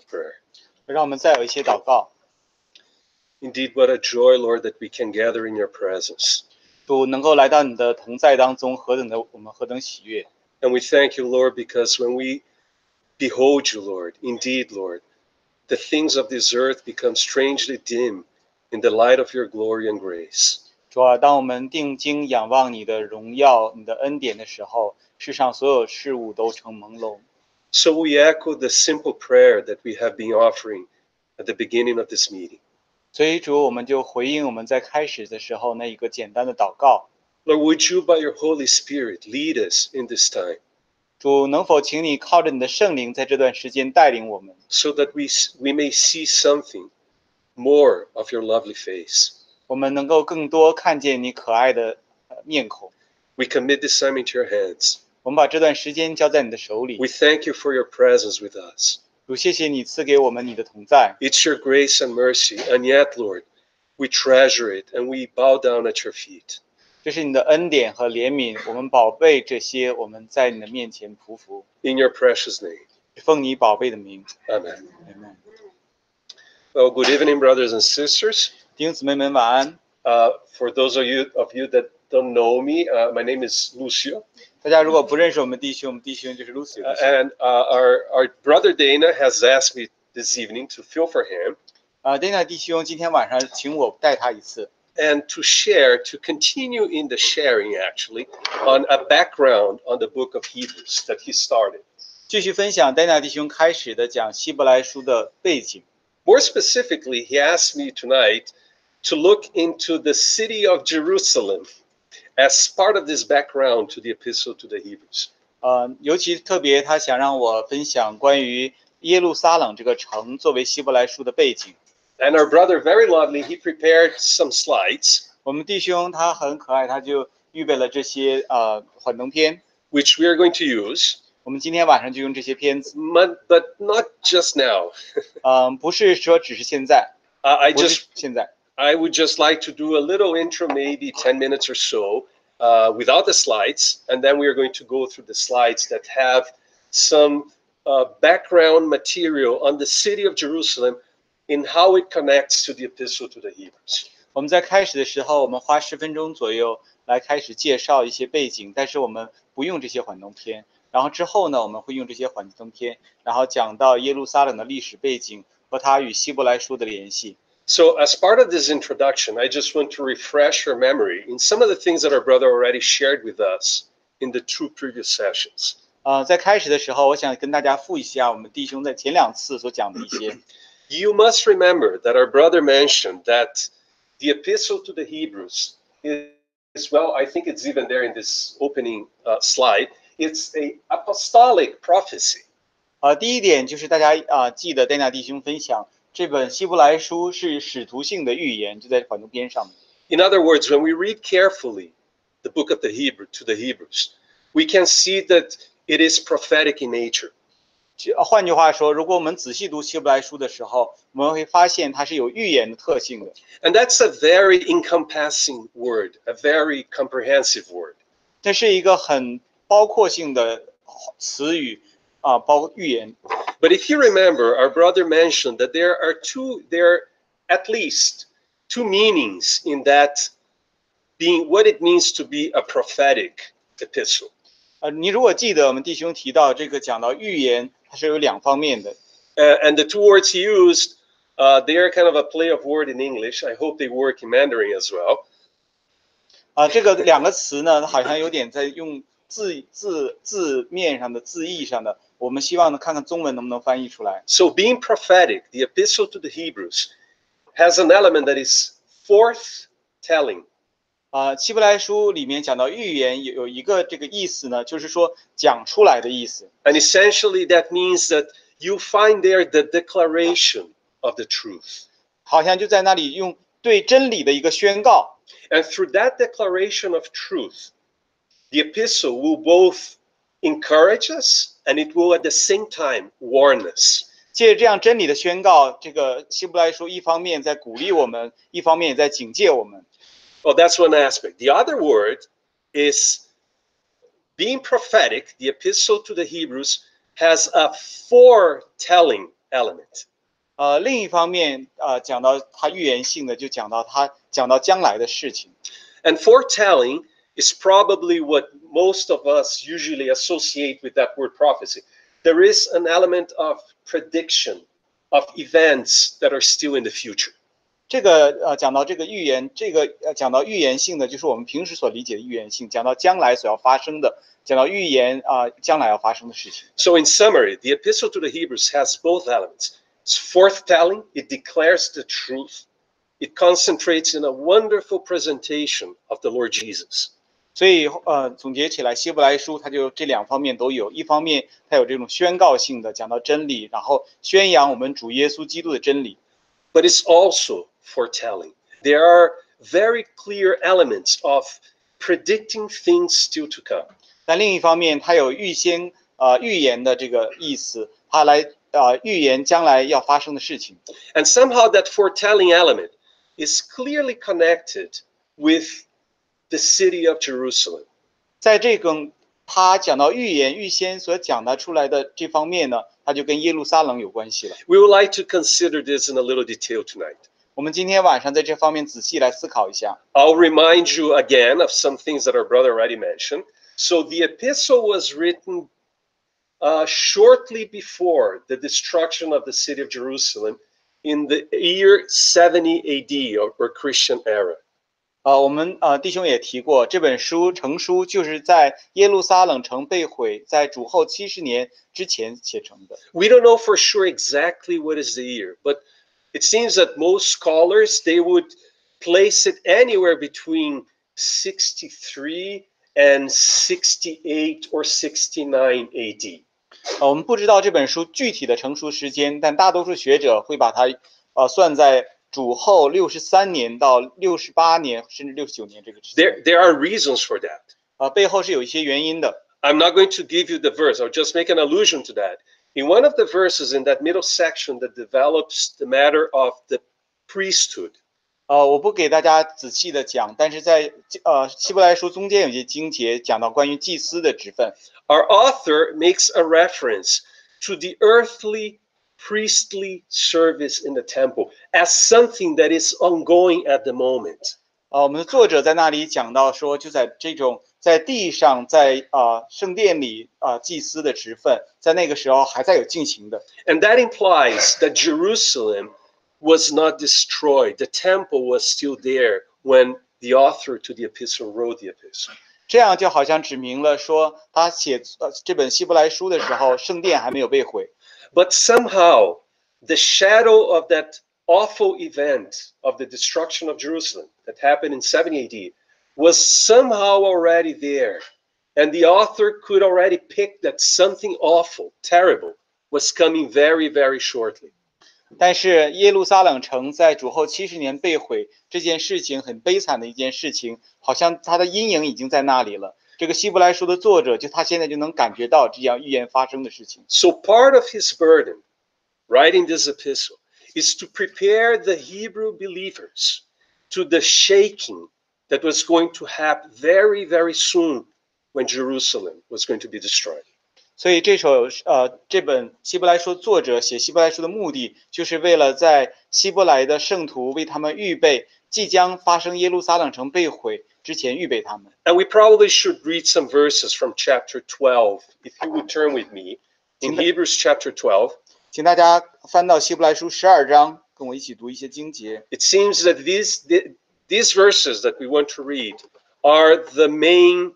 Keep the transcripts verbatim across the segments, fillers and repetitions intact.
prayer. 让我们再有一些祷告。 Indeed, what a joy, Lord, that we can gather in your presence. 主能够来到你的同在当中，何等的我们何等喜悦。 And we thank you, Lord, because when we behold you, Lord, indeed, Lord, the things of this earth become strangely dim in the light of your glory and grace. 主啊，当我们定睛仰望你的荣耀、你的恩典的时候，世上所有事物都成朦胧。 So we echo the simple prayer that we have been offering at the beginning of this meeting. 所以主，我们就回应我们在开始的时候那一个简单的祷告。 Lord, would you, by your Holy Spirit, lead us in this time 主，能否请你靠着你的圣灵，在这段时间带领我们， so that we, we may see something more of your lovely face? 我们能够更多看见你可爱的呃面孔。 We commit this time into your hands. 我们把这段时间交在你的手里。 We thank you for your presence with us. 主，谢谢你赐给我们你的同在。 It's your grace and mercy, and yet, Lord, we treasure it and we bow down at your feet. 这是你的恩典和怜悯，我们宝贝这些，我们在你的面前匍匐， In your precious name. 奉你宝贝的名。 Amen. Amen. Well, good evening, brothers and sisters. 弟兄姊妹们晚安。 Uh, for those of you of you that don't know me, uh, my name is Lucio, 大家如果不认识我们弟兄，我们弟兄就是 Lucy uh, and uh, our our brother Dana has asked me this evening to fill for him 啊 ，Dana 弟兄今天晚上请我带他一次， and to share, to continue in the sharing actually, on a background on the book of Hebrews that he started. 继续分享 Dana 弟兄开始的讲希伯来书的背景。 More specifically, he asked me tonight to look into the city of Jerusalem as part of this background to the epistle to the Hebrews. 呃，尤其特别他想让我分享关于耶路撒冷这个城作为希伯来书的背景。 And our brother, very lovely, he prepared some slides, 我们弟兄他很可爱，他就预备了这些呃幻灯片， which we are going to use, 我们今天晚上就用这些片子。 but, but not just now. 嗯、不是说只是现在， Uh, I 不是 just, 现在。 I would just like to do a little intro, maybe ten minutes or so, uh, without the slides, and then we are going to go through the slides that have some uh, background material on the city of Jerusalem in how it connects to the epistle to the Hebrews. 我们在开始的时候，我们花十分钟左右来开始介绍一些背景，但是我们不用这些幻灯片。然后之后呢，我们会用这些幻灯片，然后讲到耶路撒冷的历史背景和它与希伯来书的联系。 So, as part of this introduction, I just want to refresh your memory in some of the things that our brother already shared with us in the two previous sessions. 呃，在开始的时候，我想跟大家复一下我们弟兄在前两次所讲的一些。 You must remember that our brother mentioned that the epistle to the Hebrews is, well, I think it's even there in this opening uh, slide, it's a apostolic prophecy. 呃，第一点就是大家啊、呃、记得戴纳弟兄分享这本希伯来书是使徒性的预言，就在幻灯片上面。 In other words, when we read carefully the book of the Hebrew to the Hebrews, we can see that it is prophetic in nature. 就换句话说，如果我们仔细读希伯来书的时候，我们会发现它是有预言的特性的。 And that's a very encompassing word, a very comprehensive word. 这是一个很包括性的词语啊、包括预言。 But if you remember, our brother mentioned that there are two, there are at least two meanings in that being what it means to be a prophetic epistle. 呃，你如果记得我们弟兄提到这个讲到预言，它是有两方面的。 Uh, and the two words he used, uh, they are kind of a play of word in English. I hope they work in Mandarin as well. 啊、这个两个词呢，好像有点在用字字字面上的字义上的，我们希望呢看看中文能不能翻译出来。 So being prophetic, the epistle to the Hebrews has an element that is forthtelling. 啊、希伯来书里面讲到预言有有一个这个意思呢，就是说讲出来的意思。 And essentially that means that you find there the declaration of the truth. 好像就在那里用对真理的一个宣告。 And through that declaration of truth, the epistle will both encourage us and it will at the same time warn us. 借着这样真理的宣告，这个希伯来书一方面在鼓励我们，一方面也在警戒我们。 Well, that's one aspect. The other word is being prophetic. The epistle to the Hebrews has a foretelling element. 呃，另一方面，呃，讲到它预言性的，就讲到它讲到将来的事情。 And foretelling is probably what most of us usually associate with that word prophecy. There is an element of prediction of events that are still in the future. 这个呃，讲到这个预言，这个呃，讲到预言性的，就是我们平时所理解的预言性，讲到将来所要发生的，讲到预言啊、呃，将来要发生的事情。 So in summary, the epistle to the Hebrews has both elements. It's forthtelling, it declares the truth. It concentrates in a wonderful presentation of the Lord Jesus. 所以呃，总结起来，希伯来书它就这两方面都有，一方面它有这种宣告性的，讲到真理，然后宣扬我们主耶稣基督的真理。 But it's also foretelling. There are very clear elements of predicting things still to come. 但另一方面，它有预先呃预言的这个意思，它来呃预言将来要发生的事情。 And somehow that foretelling element is clearly connected with the city of Jerusalem. 在这个他讲到预言预先所讲的出来的这方面呢，它就跟耶路撒冷有关系了。 We would like to consider this in a little detail tonight. 我们今天晚上在这方面仔细来思考一下。 I'll remind you again of some things that our brother already mentioned. So the epistle was written uh, shortly before the destruction of the city of Jerusalem in the year seventy A D or, or Christian era. 呃，我们呃弟兄也提过，这本书成书就是在耶路撒冷城被毁，在主后七十年之前写成的。 We don't know for sure exactly what is the year, but it seems that most scholars, they would place it anywhere between sixty-three and sixty-eight or sixty-nine A D. 呃，我们不知道这本书具体的成熟时间，但大多数学者会把它呃算在主后六十三年到六十八年，甚至六十九年这个之间。 There, there are reasons for that. 呃，背后是有一些原因的。 I'm not going to give you the verse. I'll just make an allusion to that. In one of the verses in that middle section that develops the matter of the priesthood, 呃，我不给大家仔细的讲，但是在呃希伯来书中间有一些经节讲到关于祭司的职分。 our author makes a reference to the earthly priestly service in the temple as something that is ongoing at the moment. 呃，我们的作者在那里讲到说，就在这种在地上，在呃圣殿里呃祭司的职分，在那个时候还在有进行的。 And that implies that Jerusalem was not destroyed. The temple was still there when the author to the epistle wrote the epistle. 这样就好像指明了说，他写呃这本希伯来书的时候，圣殿还没有被毁。 But somehow the shadow of that awful event of the destruction of Jerusalem that happened in seventy A D was somehow already there. And the author could already pick that something awful, terrible, was coming very, very shortly. 但是耶路撒冷城在主后七十年被毁这件事情很悲惨的一件事情，好像它的阴影已经在那里了。这个希伯来书的作者就他现在就能感觉到这样预言发生的事情。 So part of his burden, writing this epistle, is to prepare the Hebrew believers to the shaking that was going to happen very, very soon when Jerusalem was going to be destroyed. 所以这首呃这本希伯来书作者写希伯来书的目的，就是为了在希伯来的圣徒为他们预备即将发生耶路撒冷城被毁之前预备他们。 And we probably should read some verses from chapter twelve. If you would turn with me in Hebrews chapter twelve. 请大家翻到希伯来书十二章，跟我一起读一些经节。 It seems that these these verses that we want to read are the main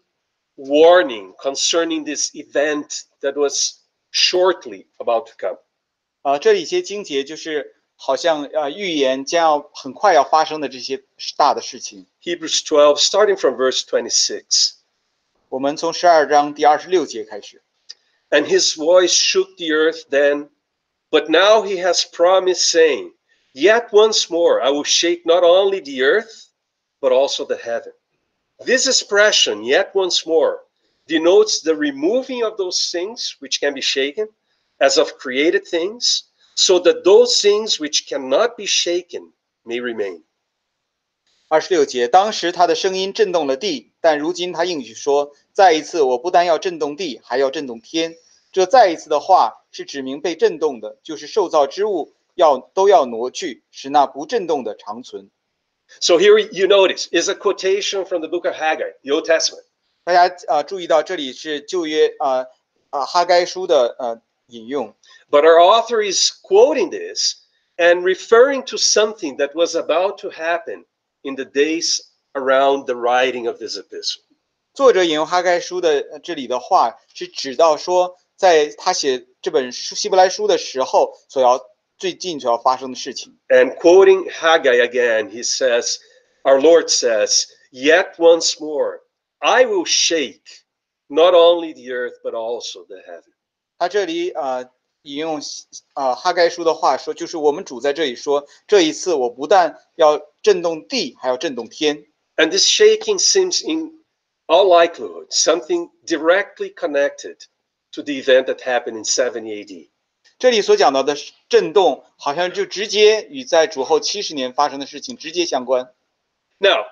warning concerning this event that was shortly about to come. 呃，这里一些经节就是好像呃预言将要很快要发生的这些大的事情。 Hebrews twelve, starting from verse twenty-six. 我们从十二章第二十六节开始。 And his voice shook the earth then, but now he has promised, saying, Yet once more I will shake not only the earth, but also the heaven. This expression, yet once more, denotes the removing of those things which can be shaken, as of created things, so that those things which cannot be shaken may remain. 二十六节，当时他的声音震动了地，但如今他应许说，再一次，我不但要震动地，还要震动天。 这再一次的话是指明被震动的，就是受造之物要都要挪去，使那不震动的长存。 So here you notice is a quotation from the book of Haggai, the Old Testament. 大家呃注意到这里是旧约啊啊哈该书的呃引用。 But our author is quoting this and referring to something that was about to happen in the days around the writing of this epistle. 作者引用哈该书的这里的话，是指到说，在他写这本书希伯来书的时候，所要最近所要发生的事情。 And quoting Haggai again, he says, our Lord says, "Yet once more, I will shake not only the earth but also the heaven." 他这里呃引用呃哈该书的话说，就是我们主在这里说，这一次我不但要震动地，还要震动天。 And this shaking seems in all likelihood something directly connected to the event that happened in seventy A D. 这里所讲到的震动，好像就直接与在主后七十年发生的事情直接相关。 Now,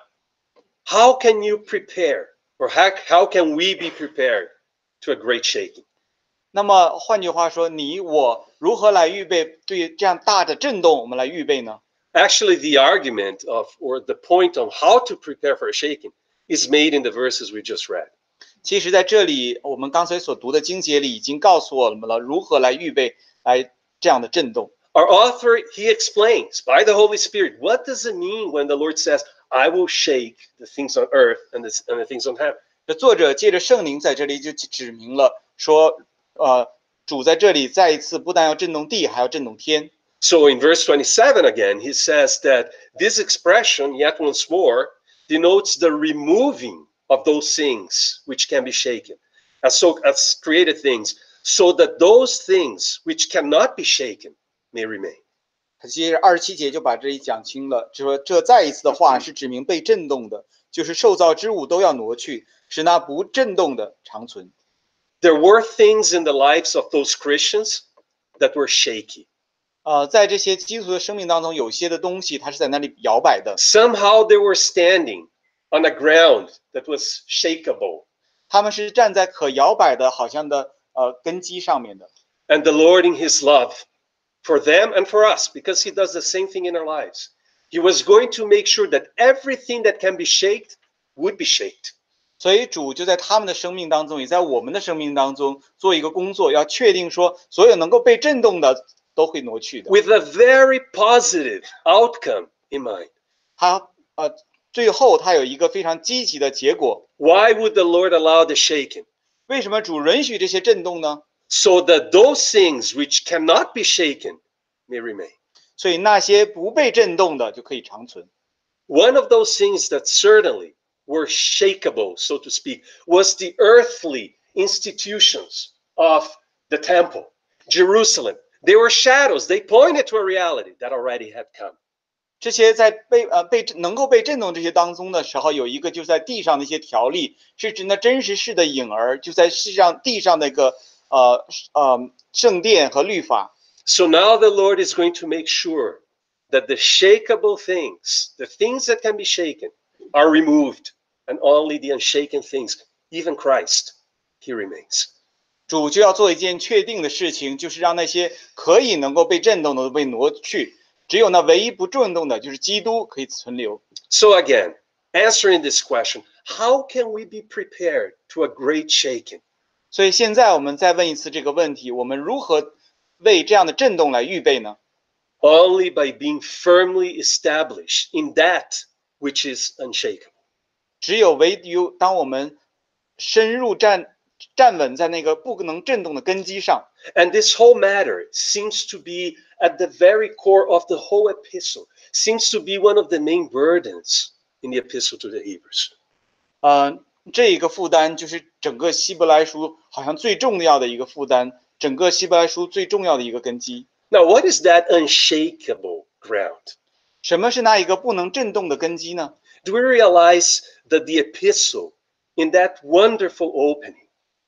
how can you prepare, or how, how can we be prepared to a great shaking? 那么换句话说，你我如何来预备对这样大的震动，我们来预备呢？ Actually, the argument of, or the point on how to prepare for a shaking is made in the verses we just read. 其实在这里，我们刚才所读的经节里已经告诉我们了如何来预备来这样的震动。 Our author, he explains by the Holy Spirit, what does it mean when the Lord says, "I will shake the things on earth and the, and the things on heaven"? 这作者借着圣灵在这里就指明了说，呃，主在这里再一次不但要震动地，还要震动天。 So in verse twenty-seven again, he says that this expression, "yet once more," denotes the removing of those things which can be shaken, as so as created things, so that those things which cannot be shaken may remain. 他接着二十七节就把这里讲清了，就说这再一次的话是指明被震动的，就是受造之物都要挪去，使那不震动的长存。 There were things in the lives of those Christians that were shaky. 呃，在这些基督徒的生命当中，有些的东西它是在那里摇摆的， Somehow they were standing on a ground that was shakeable. 他们是站在可摇摆的，好像的呃根基上面的。 And the Lord in his love for them and for us, because he does the same thing in our lives, he was going to make sure that everything that can be shaked would be shaked. 所以主就在他们的生命当中，也在我们的生命当中做一个工作，要确定说所有能够被震动的都会挪去的。 With a very positive outcome in mind. 他呃最后他有一个非常积极的结果。 Why would the Lord allow the shaking? 为什么主允许这些震动呢？ So that those things which cannot be shaken may remain. 所以那些不被震动的就可以长存。 One of those things that certainly were shakeable, so to speak, was the earthly institutions of the temple, Jerusalem. They were shadows. They pointed to a reality that already had come. 这些在被呃被能够被震动这些当中的时候，有一个就在地上的一些条例，是指那真实事的影儿，就在世上地上那个呃呃圣殿和律法。 So now the Lord is going to make sure that the shakeable things, the things that can be shaken, are removed, and only the unshaken things, even Christ, he remains. 主就要做一件确定的事情，就是让那些可以能够被震动的都被挪去，只有那唯一不震动的，就是基督可以存留。 So again, answering this question, how can we be prepared to a great shaking? 所以现在我们再问一次这个问题：我们如何为这样的震动来预备呢？ Only by being firmly established in that which is unshakable. 只有唯有当我们深入站站稳在那个不能震动的根基上。 And this whole matter seems to be at the very core of the whole epistle, seems to be one of the main burdens in the epistle to the Hebrews. 呃，这一个负担就是整个希伯来书好像最重要的一个负担，整个希伯来书最重要的一个根基。 Now, what is that unshakable ground? 什么是那一个不能震动的根基呢？ Do we realize that the epistle, in that wonderful opening,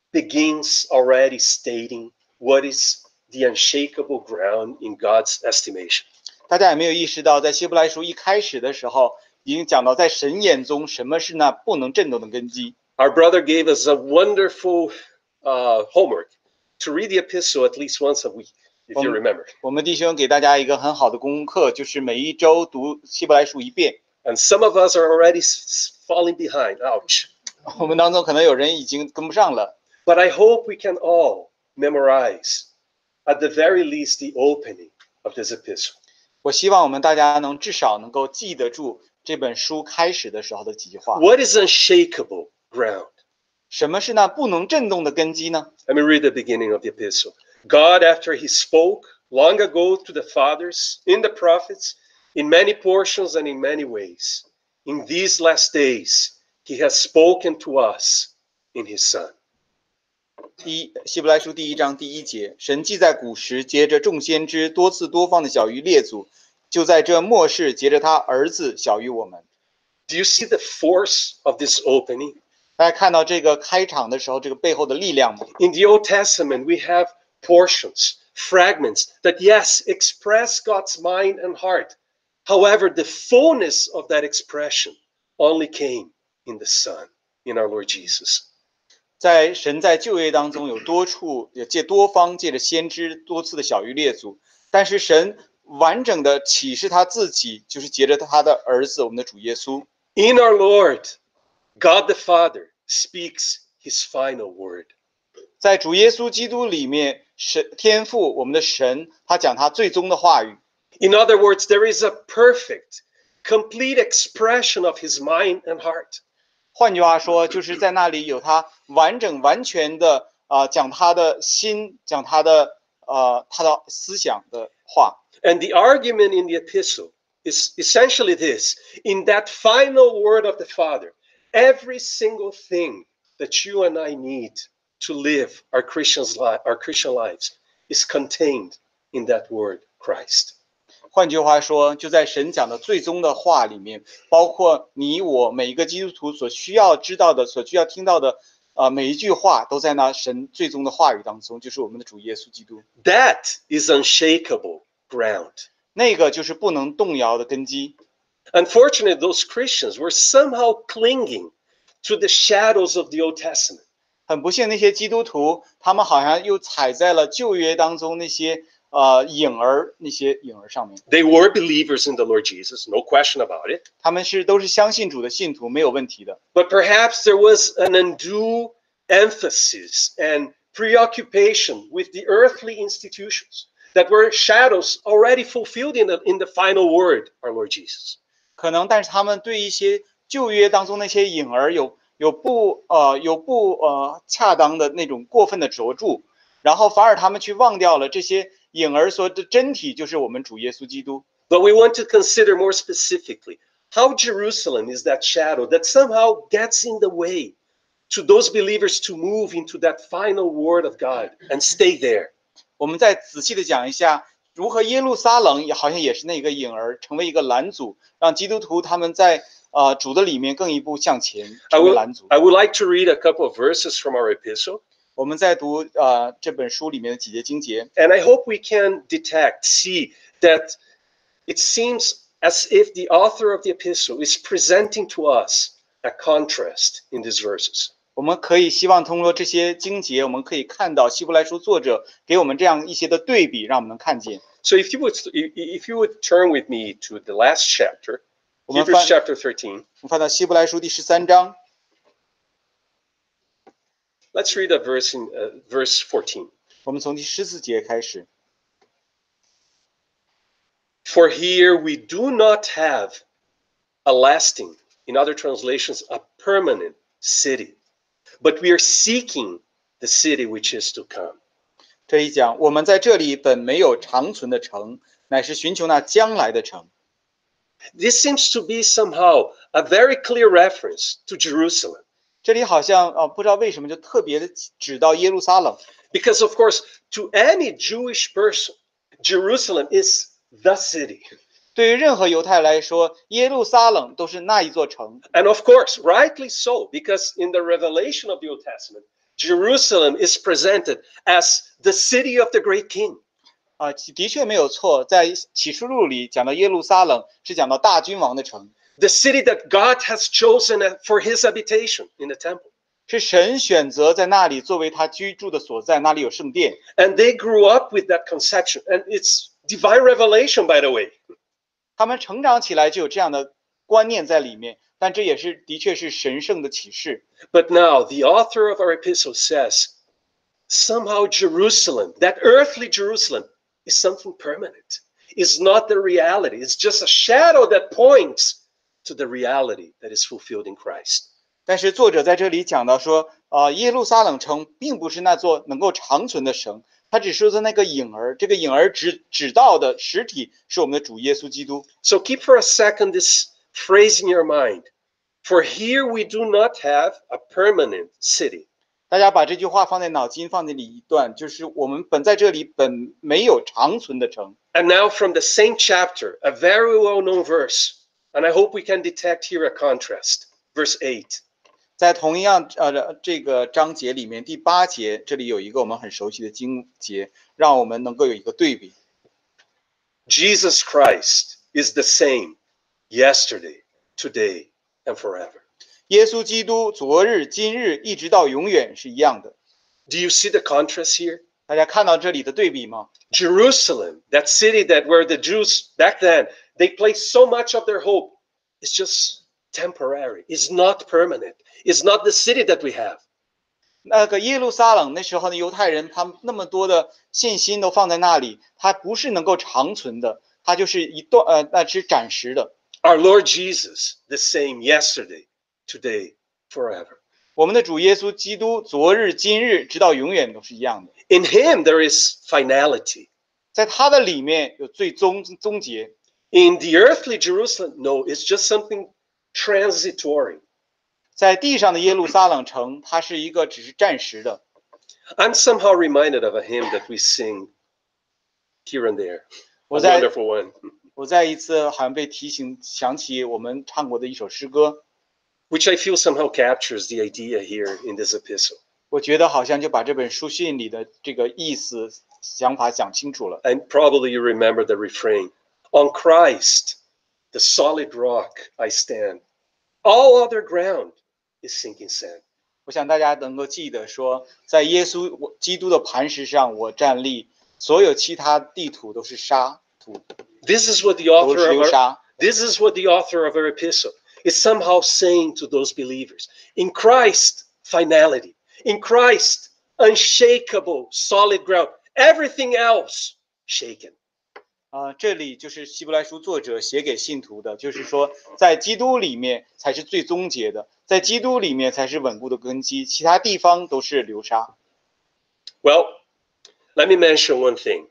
begins already stating what is the unshakable ground in God's estimation? 大家有没有意识到，在希伯来书一开始的时候，已经讲到在神眼中什么是那不能震动的根基？ Our brother gave us a wonderful uh, homework to read the epistle at least once a week, if you remember. 我们弟兄给大家一个很好的功课，就是每一周读希伯来书一遍。 And some of us are already falling behind. Ouch. 我们当中可能有人已经跟不上了。 But I hope we can all memorize, at the very least, the opening of this epistle. 我希望我们大家能至少能够记得住这本书开始的时候的几句话。 What is unshakable ground? 什么是那不能震动的根基呢？ Let me read the beginning of the epistle. God, after he spoke long ago to the fathers, in the prophets, in many portions and in many ways, in these last days, he has spoken to us in his Son. 第一，希伯来书第一章第一节，神既在古时接着众先知多次多方的晓谕列祖，就在这末世接着他儿子晓谕我们。 Do you see the force of this opening? 大家看到这个开场的时候，这个背后的力量吗？ In the Old Testament, we have portions, fragments that, yes, express God's mind and heart. However, the fullness of that expression only came in the Son, in our Lord Jesus. 在神在旧约当中有多处也借多方借着先知多次的晓谕列祖，但是神完整的启示他自己，就是借着他的儿子我们的主耶稣。 In our Lord, God the Father speaks his final word. 在主耶稣基督里面，神天父我们的神，他讲他最终的话语。 In other words, there is a perfect, complete expression of his mind and heart. 换句话说，就是在那里有他完整完全的啊、呃、讲他的心，讲他的呃他的思想的话。 And the argument in the epistle is essentially this: in that final word of the Father, every single thing that you and I need to live our Christian's life, our Christian lives, is contained in that word, Christ. 换句话说，就在神讲的最终的话里面，包括你我每一个基督徒所需要知道的、所需要听到的，呃，每一句话都在那神最终的话语当中，就是我们的主耶稣基督。 That is unshakable ground. 那个就是不能动摇的根基。 Unfortunately, those Christians were somehow clinging to the shadows of the Old Testament. 很不幸，那些基督徒他们好像又踩在了旧约当中那些呃影儿那些影儿上面。 They were believers in the Lord Jesus, no question about it. 他们是都是相信主的信徒，没有问题的。 But perhaps there was an undue emphasis and preoccupation with the earthly institutions that were shadows already fulfilled in the, in the final word, our Lord Jesus. 可能，但是他们对一些旧约当中那些影儿有有不呃有不呃恰当的那种过分的着注，然后反而他们去忘掉了这些影儿所的真体就是我们主耶稣基督。 But we want to consider more specifically how Jerusalem is that shadow that somehow gets in the way to those believers to move into that final word of God and stay there. 我们再仔细的讲一下，如何耶路撒冷也好像也是那个影儿，成为一个拦阻，让基督徒他们在呃主的里面更一步向前， I 成为 would, 拦阻。 I would like to read a couple of verses from our epistle, 我们在读呃这本书里面的几节经节， and I hope we can detect, see that it seems as if the author of the epistle is presenting to us a contrast in these verses. 我们可以希望通过这些经节，我们可以看到希伯来书作者给我们这样一些的对比，让我们能看见。 So if you would, if you would turn with me to the last chapter, 我们 Hebrews 翻 chapter thirteen. 我们翻到希伯来书第十三章， Let's read a verse in uh, verse fourteen. 我们从第十四节开始。 For here we do not have a lasting, in other translations, a permanent city, but we are seeking the city which is to come. 这一讲，我们在这里本没有长存的城，乃是寻求那将来的城。 This seems to be somehow a very clear reference to Jerusalem, 这里好像啊、呃，不知道为什么就特别的指到耶路撒冷， because of course, to any Jewish person, Jerusalem is the city. 对于任何犹太来说，耶路撒冷都是那一座城。 And of course, rightly so, because in the revelation of the Old Testament, Jerusalem is presented as the city of the great king. 啊、的确没有错，在启示录里讲到耶路撒冷是讲到大君王的城， The city that God has chosen for his habitation in the temple. 是神选择在那里作为他居住的所在，那里有圣殿。 And they grew up with that conception. And it's divine revelation, by the way. 他们成长起来就有这样的观念在里面，但这也是的确是神圣的启示。 But now the author of our epistle says, somehow Jerusalem, that earthly Jerusalem, is something permanent. It's not the reality. It's just a shadow that points to the reality that is fulfilled in Christ. 但是作者在这里讲到说，呃，耶路撒冷城并不是那座能够长存的城，它只是说那个影儿，这个影儿指指到的实体是我们的主耶稣基督。 So keep for a second this phrase in your mind. For here we do not have a permanent city. 大家把这句话放在脑筋，放在里一段，就是我们本在这里本没有长存的城。 And now from the same chapter, a very well-known verse, and I hope we can detect here a contrast. Verse eight. 在同样呃这个章节里面，第八节这里有一个我们很熟悉的经节，让我们能够有一个对比。 Jesus Christ is the same yesterday, today, and forever. 耶稣基督昨日、今日一直到永远是一样的。 Do you see the contrast here? 大家看到这里的对比吗？ Jerusalem, that city that where the Jews back then, they placed so much of their hope, is just temporary. It's not permanent. It's not the city that we have. 那个耶路撒冷那时候的犹太人，他们那么多的信心都放在那里，它不是能够长存的，它就是一段呃，那是暂时的。 Our Lord Jesus, the same yesterday, today, forever. 我们的主耶稣基督，昨日、今日，直到永远都是一样的。 In him there is finality. 在他的里面有最终终结。 In the earthly Jerusalem, no, it's just something transitory. 在地上的耶路撒冷城，它是一个只是暂时的。 I'm somehow reminded of a hymn that we sing here and there. A 我在 wonderful one. 我再一次好像被提醒想起我们唱过的一首诗歌， Which I feel somehow captures the idea here in this epistle. 我觉得好像就把这本书信里的这个意思想法讲清楚了。 And probably you remember the refrain. On Christ, the solid rock, I stand. All other ground is sinking sand. 我想大家能够记得说，在耶稣基督的磐石上我站立，所有其他地土都是沙土， This is what the 都 author 是 of 流 our, 沙。 this is what the author of our epistle is somehow saying to those believers. In Christ, finality. In Christ, unshakable, solid ground. Everything else shaken. 啊、这里就是希伯来书作者写给信徒的，就是说，在基督里面才是最终结的，在基督里面才是稳固的根基，其他地方都是流沙。 Well, let me mention one thing.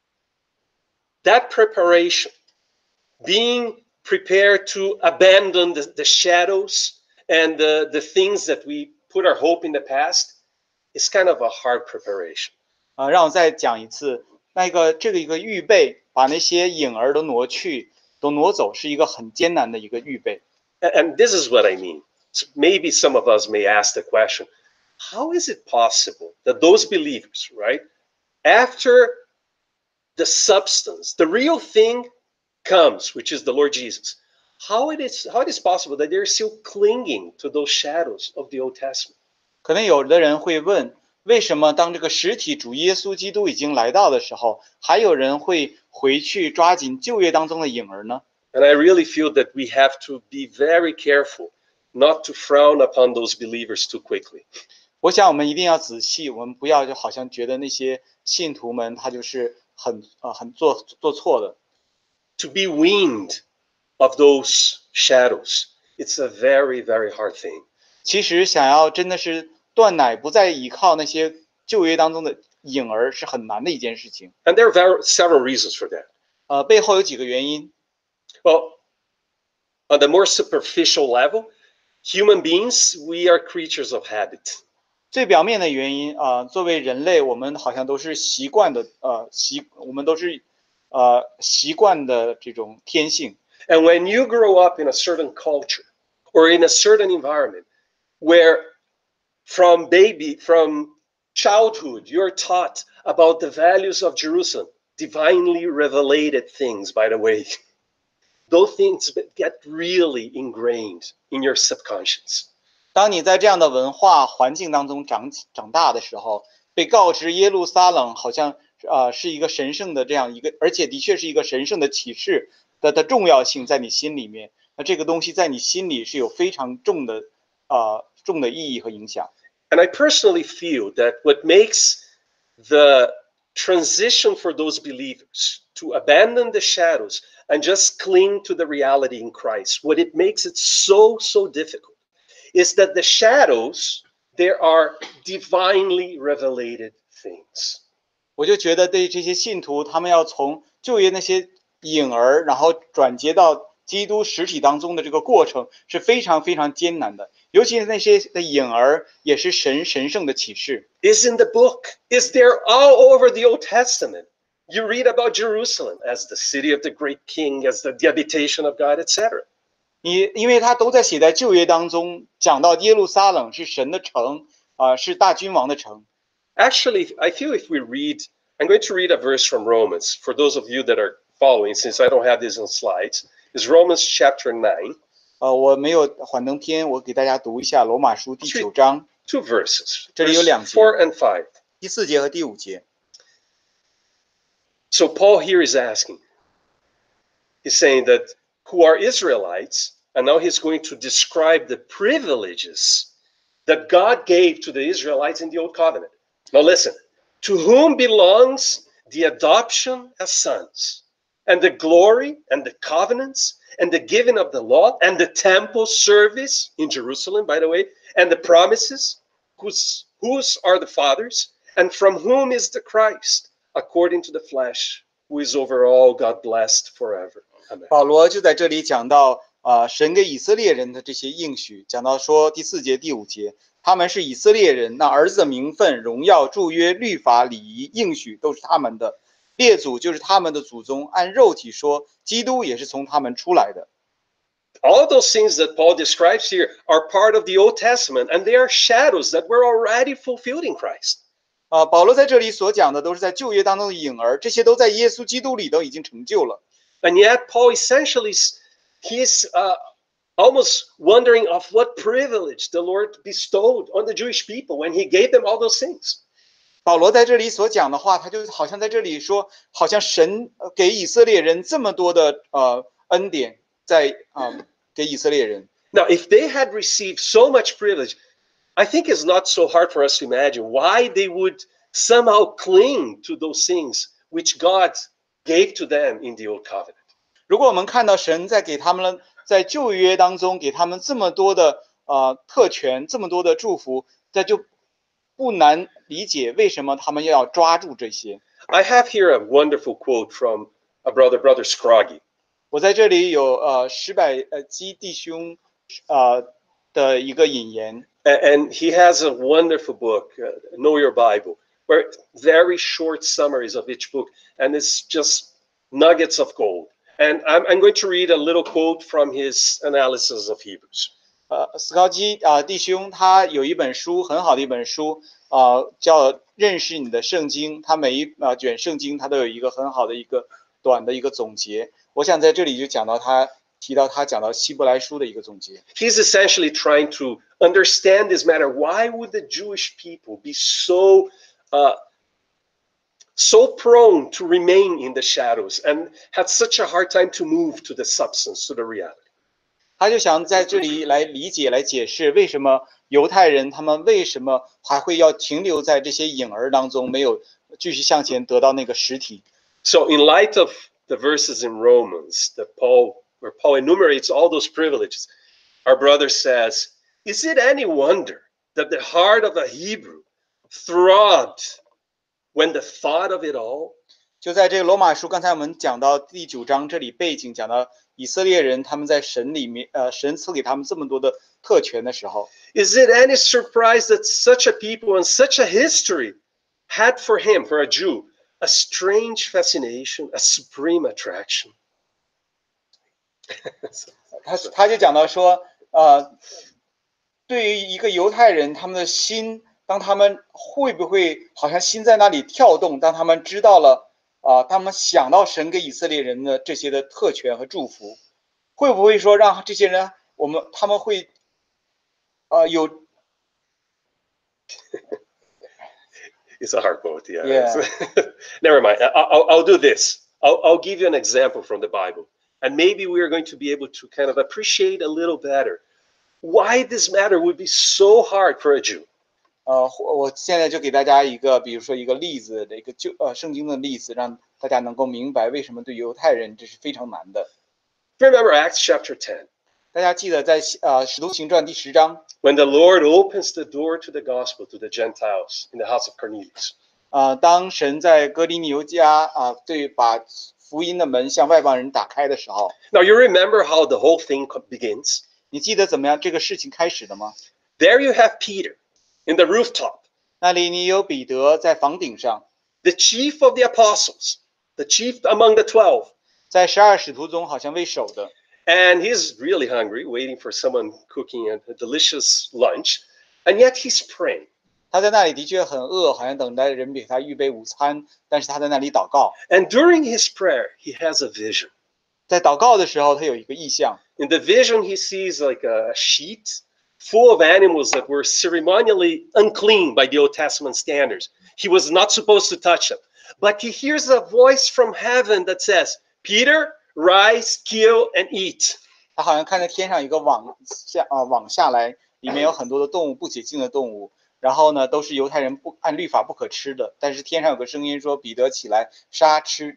That preparation, being prepared to abandon the, the shadows and the, the things that we put our hope in the past, is kind of a hard preparation. 啊、让我再讲一次，那个这个一个预备，把那些影儿都挪去，都挪走，是一个很艰难的一个预备。 And, and this is what I mean. So maybe some of us may ask the question, how is it possible that those believers, right, after the substance, the real thing comes, which is the Lord Jesus, how it is, how it is possible that they're still clinging to those shadows of the Old Testament? 可能有的人会问，为什么当这个实体主耶稣基督已经来到的时候，还有人会回去抓紧旧约当中的影儿呢？ And I really feel that we have to be very careful not to frown upon those believers too quickly. 我想我们一定要仔细，我们不要就好像觉得那些信徒们他就是很呃很做做错的。 To be weaned of those shadows, it's a very, very hard thing. 其实想要真的是断奶，不再依靠那些旧约当中的影儿，是很难的一件事情。 And there are very, several reasons for that. 呃，背后有几个原因。 Well, on the more superficial level, human beings, we are creatures of habit. 最表面的原因啊、呃，作为人类，我们好像都是习惯的，呃，习我们都是呃习惯的这种天性。 And when you grow up in a certain culture or in a certain environment where from baby, from childhood, you're taught about the values of Jerusalem, divinely revelated things, by the way, those things get really ingrained in your subconscious. 当你在这样的文化环境当中长长大的时候，被告知耶路撒冷好像呃是一个神圣的这样一个，而且的确是一个神圣的启示的的重要性在你心里面，那这个东西在你心里是有非常重的呃重的意义和影响。 And I personally feel that what makes the transition for those believers to abandon the shadows and just cling to the reality in Christ, what it makes it so, so difficult is that the shadows, there are divinely revelated things. 我就觉得对这些信徒，他们要从旧约那些影儿，然后转接到基督实体当中的这个过程是非常非常艰难的，尤其是那些的影儿也是神神圣的启示。 Is in the book, is there all over the Old Testament. You read about Jerusalem as the city of the great king, as the, the habitation of God, et cetera. 你因为它都在写在旧约当中，讲到耶路撒冷是神的城啊、呃，是大君王的城。 Actually, I feel if we read, I'm going to read a verse from Romans for those of you that are following, since I don't have this on slides, is Romans chapter nine. 呃，我没有幻灯片，我给大家读一下罗马书第九章。 Two verses. 这里有两节。 Four and five. 第四节和第五节。 So Paul here is asking, he's saying that who are Israelites, and now he's going to describe the privileges that God gave to the Israelites in the Old Covenant. Now listen, to whom belongs the adoption as sons, and the glory, and the covenants, and the giving of the law, and the temple service in Jerusalem, by the way, and the promises, whose, whose are the fathers, and from whom is the Christ, according to the flesh, who is over all, God blessed forever. Amen. 保罗就在这里讲到啊、呃，神给以色列人的这些应许，讲到说第四节、第五节，他们是以色列人，那儿子的名分、荣耀、祝约、律法、礼仪、应许都是他们的，列祖就是他们的祖宗。按肉体说，基督也是从他们出来的。 All those things that Paul describes here are part of the Old Testament, and they are shadows that were already fulfilled in Christ. 啊、呃，保罗在这里所讲的都是在旧约当中的影儿，这些都在耶稣基督里都已经成就了。 And yet, Paul essentially, he's uh, almost wondering of what privilege the Lord bestowed on the Jewish people when he gave them all those things. 保罗在这里所讲的话，他就好像在这里说，好像神给以色列人这么多的呃恩典，在啊、呃、给以色列人。 Now, if they had received so much privilege, I think it's not so hard for us to imagine why they would somehow cling to those things which God gave to them in the Old Covenant. 如果我们看到神在给他们在旧约当中给他们这么多的呃特权，这么多的祝福，这就不难理解为什么他们要抓住这些。 I have here a wonderful quote from a brother, brother Scroggie. 我在这里有呃史百呃基弟兄呃的一个引言。 And he has a wonderful book, uh, Know Your Bible, where very short summaries of each book, and it's just nuggets of gold. And I'm, I'm going to read a little quote from his analysis of Hebrews. 呃，斯高基啊、呃、弟兄他有一本书，很好的一本书，呃，叫《认识你的圣经》。他每一啊、呃、卷圣经，他都有一个很好的一个短的一个总结。我想在这里就讲到他提到他讲到希伯来书的一个总结。 He's essentially trying to understand this matter. Why would the Jewish people be so uh, so prone to remain in the shadows and had such a hard time to move to the substance, to the reality? 他就想在这里来理解、来解释为什么犹太人他们为什么还会要停留在这些影儿当中，没有继续向前得到那个实体。 So, in light of the verses in Romans that Paul, where Paul enumerates all those privileges, our brother says, "Is it any wonder that the heart of a Hebrew throbbed when the thought of it all?" 就在这个罗马书，刚才我们讲到第九章，这里背景讲到以色列人他们在神里面，呃，神赐给他们这么多的特权的时候 Is it any surprise that such a people and such a history had for him, for a Jew, a strange fascination, a supreme attraction? 他他就讲到说，呃，对于一个犹太人，他们的心，当他们会不会好像心在那里跳动？当他们知道了。啊，他们想到神给以色列人的这些的特权和祝福，会不会说让这些人，我们他们会呃有 It's a hard quote, yeah. Yeah. Never mind. I- I'll, I'll do this. I'll, I'll give you an example from the Bible. And maybe we are going to be able to kind of appreciate a little better why this matter would be so hard for a Jew. 呃，我现在就给大家一个，比如说一个例子的一个旧呃圣经的例子，让大家能够明白为什么对犹太人这是非常难的。 Remember Acts chapter ten, 大家记得在呃使徒行传第十章， when the Lord opens the door to the gospel to the Gentiles in the house of Cornelius. 呃，当神在哥林流家啊、对把福音的门向外邦人打开的时候， Now, you remember how the whole thing co- begins? 你记得怎么样这个事情开始的吗？ There you have Peter in the rooftop, 那里你有彼得在房顶上， the chief of the apostles, the chief among the twelve. 在十二使徒中好像为首的， And he's really hungry, waiting for someone cooking a, a delicious lunch. And yet he's praying. 他在那里的确很饿，好像等待人给他预备午餐，但是他在那里祷告。 And during his prayer, he has a vision. 在祷告的时候，他有一个意象， In the vision, he sees like a sheet full of animals that were ceremonially unclean by the Old Testament standards. He was not supposed to touch them. But he hears a voice from heaven that says, Peter, rise, kill, and eat. 他好像看着天上有一个网下啊网下来，里面有很多的动物，不洁净的动物，然后呢都是犹太人不按律法不可吃的，但是天上有个声音说：“彼得起来杀吃。”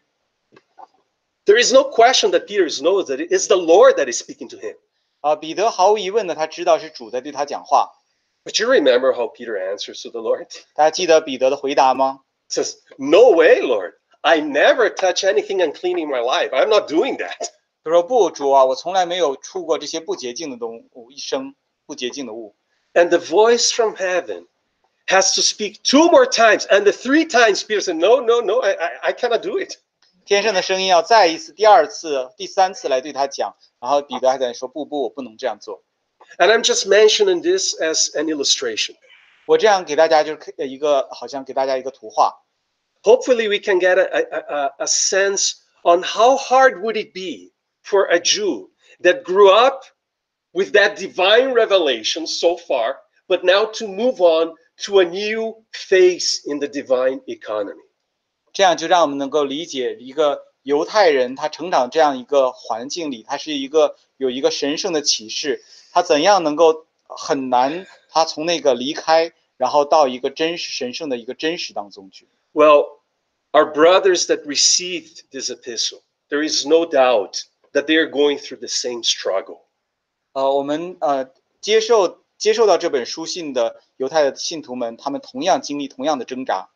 There is no question that Peter knows that it is the Lord that is speaking to him. 啊，彼得毫无疑问的，他知道是主在对他讲话。 But you remember how Peter answers to the Lord? 大家记得彼得的回答吗？ He says, No way, Lord. I never touch anything unclean in my life. I'm not doing that. 他说：“不，主啊，我从来没有触过这些不洁净的动物，一生不洁净的物。” And the voice from heaven has to speak two more times. And the three times Peter said, No, no, no, I, I, I cannot do it. 天上的声音要再一次、第二次、第三次来对他讲，然后彼得还在说：“不不，我不能这样做。” And I'm just mentioning this as an illustration. 我这样给大家就是一个，好像给大家一个图画。 Hopefully, we can get a, a, a, a sense on how hard would it be for a Jew that grew up with that divine revelation so far, but now to move on to a new phase in the divine economy. 这样就让我们能够理解一个犹太人他成长这样一个环境里，他是一个有一个神圣的启示，他怎样能够很难，他从那个离开，然后到一个真实神圣的一个真实当中去。 Well, our brothers that received this epistle, there is no doubt that they are going through the same struggle. 呃，我们呃接受接受到这本书信的犹太的信徒们，他们同样经历同样的挣扎，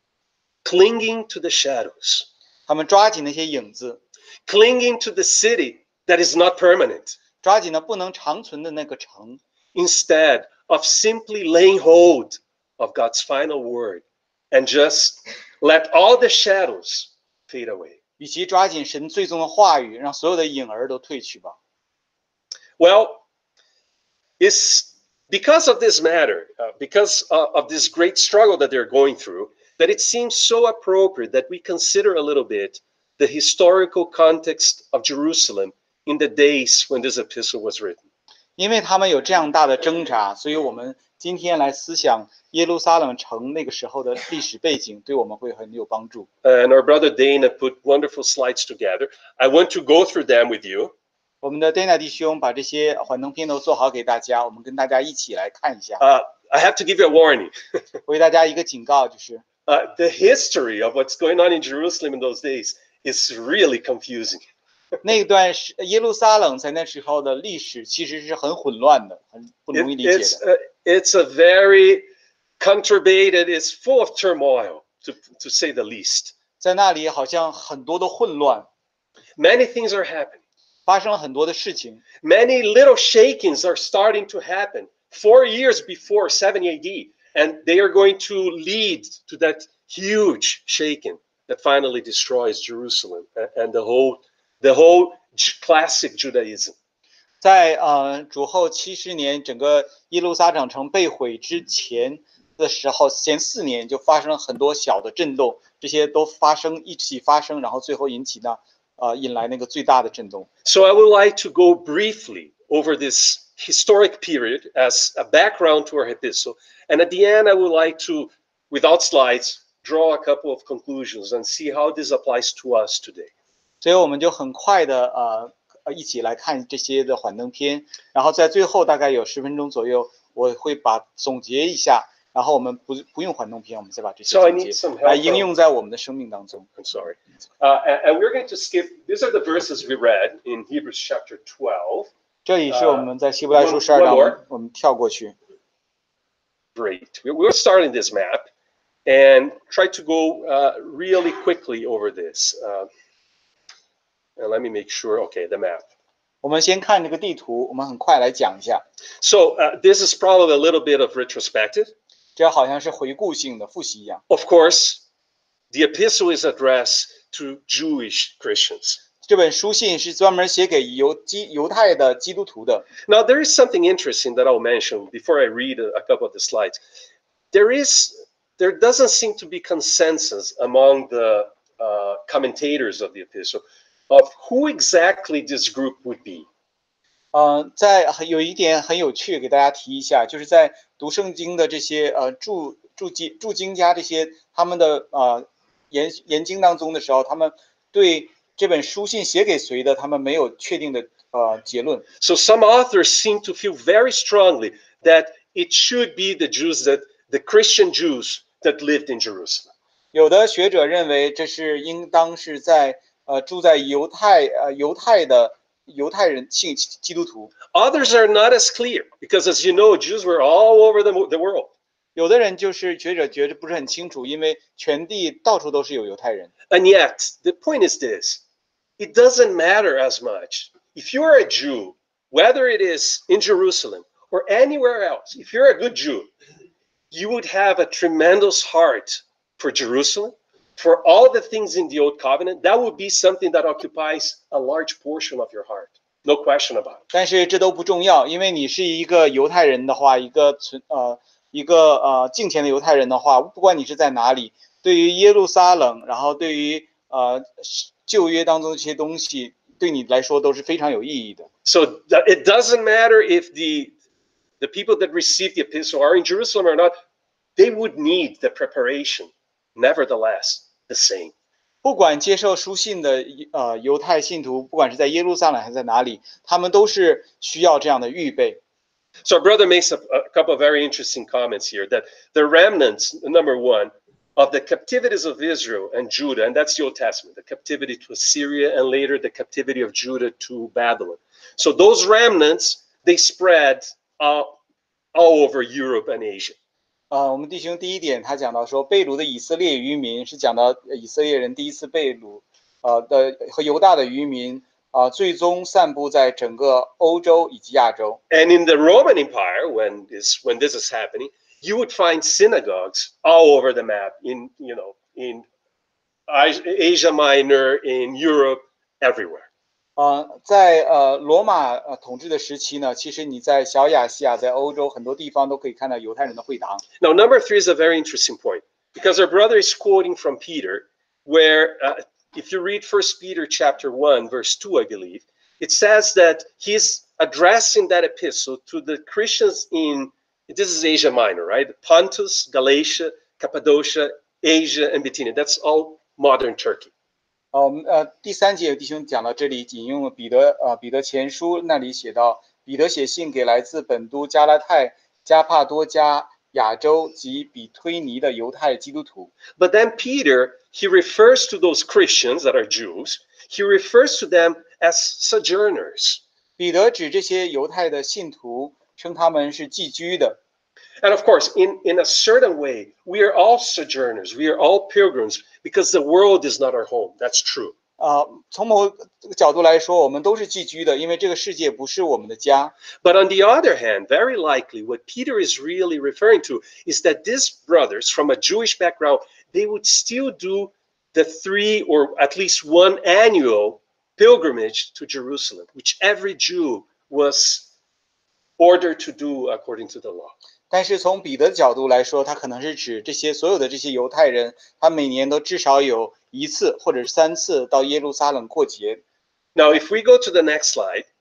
Clinging to the shadows, 他们抓紧那些影子， clinging to the city that is not permanent, 抓紧了不能长存的那个城， instead of simply laying hold of God's final word and just let all the shadows fade away. 与其抓紧神最终的话语，让所有的影儿都退去吧。 Well, it's because of this matter, uh, because uh, of this great struggle that they're going through, that it seems so appropriate that we consider a little bit the historical context of Jerusalem in the days when this epistle was written. 因为他们有这样大的挣扎，所以我们今天来思想耶路撒冷城那个时候的历史背景，对我们会很有帮助。 And our brother Dana put wonderful slides together. I want to go through them with you. 我们的 Dana 弟兄把这些幻灯片都做好给大家，我们跟大家一起来看一下。 Uh, I have to give you a warning. 我给大家一个警告，就是 Uh, the history of what's going on in Jerusalem in those days is really confusing. 那段时耶路撒冷在那时候的历史其实是很混乱的，很不 It- 容易理解 it's, 的。 uh, it's a very conturbated, it's full of turmoil, to, to say the least. 在那里好像很多的混乱， Many things are happening. 发生了很多的事情。 Many little shakings are starting to happen four years before seventy A D, and they are going to lead to that huge shaking that finally destroys Jerusalem a- and the whole, the whole J- classic Judaism. 在呃主后七十年，整个耶路撒冷城被毁之前的时候，前四年就发生了很多小的震动，这些都发生一起发生，然后最后引起呢呃引来那个最大的震动。 So I would like to go briefly over this historic period as a background to our epistle. And at the end, I would like to, without slides, draw a couple of conclusions and see how this applies to us today. 所以我们就很快的呃呃一起来看这些的幻灯片，然后在最后大概有十分钟左右，我会把总结一下，然后我们不不用幻灯片，我们再把这些 So I 总 need 结 some 来 help 应 from, 用在我们的生命当中。 I'm sorry. Uh, and, and we're going to skip, these are the verses we read in Hebrews chapter twelve. 这里是我们在希伯来书 one- 十二 one 章， more 我们跳过去。 Great. We- We're starting this map and try to go uh, really quickly over this. Uh, and let me make sure, okay, the map. 我们先看这个地图，我们很快来讲一下。 So uh, this is probably a little bit of retrospective. 这好像是回顾性的复习一样。 Of course, the epistle is addressed to Jewish Christians. 这本书信是专门写给犹基犹太的基督徒的。 Now, there is something interesting that I'll mention before I read a, a couple of the slides. There is, there doesn't seem to be consensus among the uh, commentators of the epistle of who exactly this group would be. 呃，在有一点很有趣，给大家提一下，就是在读圣经的这些呃注注记注经家这些他们的呃研研经当中的时候，他们对这本书信写给谁的，他们没有确定的呃结论。 So some authors seem to feel very strongly that it should be the Jews that the Christian Jews that lived in Jerusalem. 有的学者认为这是应当是在呃住在犹太呃犹太的犹太人信基督徒。 Others are not as clear because, as you know, Jews were all over the, the world. 有的人就是学者觉得不是很清楚，因为全地到处都是有犹太人。 And yet, the point is this: it doesn't matter as much. If you're a Jew, whether it is in Jerusalem or anywhere else, if you're a good Jew, you would have a tremendous heart for Jerusalem, for all the things in the Old Covenant. That would be something that occupies a large portion of your heart. No question about it. 但是这都不重要，因为你是一个犹太人的话，一个存呃一个呃敬虔的犹太人的话，不管你是在哪里，对于耶路撒冷，然后对于呃旧约当中的这些东西，对你来说都是非常有意义的。 So that it doesn't matter if the the people that receive the epistle are in Jerusalem or not, they would need the preparation, nevertheless, the same. 不管接受书信的呃犹太信徒，不管是在耶路撒冷还是在哪里，他们都是需要这样的预备。 So our brother makes a, a couple of very interesting comments here that the remnants, number one, of the captivities of Israel and Judah, and that's the Old Testament, the captivity to Assyria and later the captivity of Judah to Babylon. So those remnants, they spread all, all over Europe and Asia. 呃，我们弟兄第一点，他讲到说，被掳的以色列渔民是讲到以色列人第一次被掳，呃的和犹大的渔民啊、呃，最终散布在整个欧洲以及亚洲。 And in the Roman Empire, when this when this is happening, you would find synagogues all over the map in you know in Asia Minor, in Europe, everywhere. 呃，在呃罗马呃统治的时期呢，其实你在小亚细亚，在欧洲很多地方都可以看到犹太人的会堂。 Now, number three is a very interesting point because our brother is quoting from Peter, where uh, if you read First Peter chapter one, verse two, I believe, it says that he's addressing that epistle to the Christians in, this is Asia Minor, right? Pontus, Galatia, Cappadocia, Asia, and Bithynia. That's all modern Turkey. 呃，我们呃第三节有弟兄讲到这里，引用了彼得呃彼得前书那里写到，彼得写信给来自本都、加拉太、加帕多加、亚洲及比推尼的犹太基督徒。 But then Peter, he refers to those Christians that are Jews, he refers to them as sojourners. 彼得指这些犹太的信徒，称他们是寄居的。 And of course, in, in a certain way, we are all sojourners, we are all pilgrims, because the world is not our home. That's true. 啊、呃，从某个角度来说，我们都是寄居的，因为这个世界不是我们的家。 But on the other hand, very likely what Peter is really referring to is that these brothers from a Jewish background, they would still do the three or at least one annual pilgrimage to Jerusalem, which every Jew was ordered to do according to the law. 但是从彼得的角度来说，他可能是指这些所有的这些犹太人，他每年都至少有一次或者是三次到耶路撒冷过节。 Now, if we go to the next slide,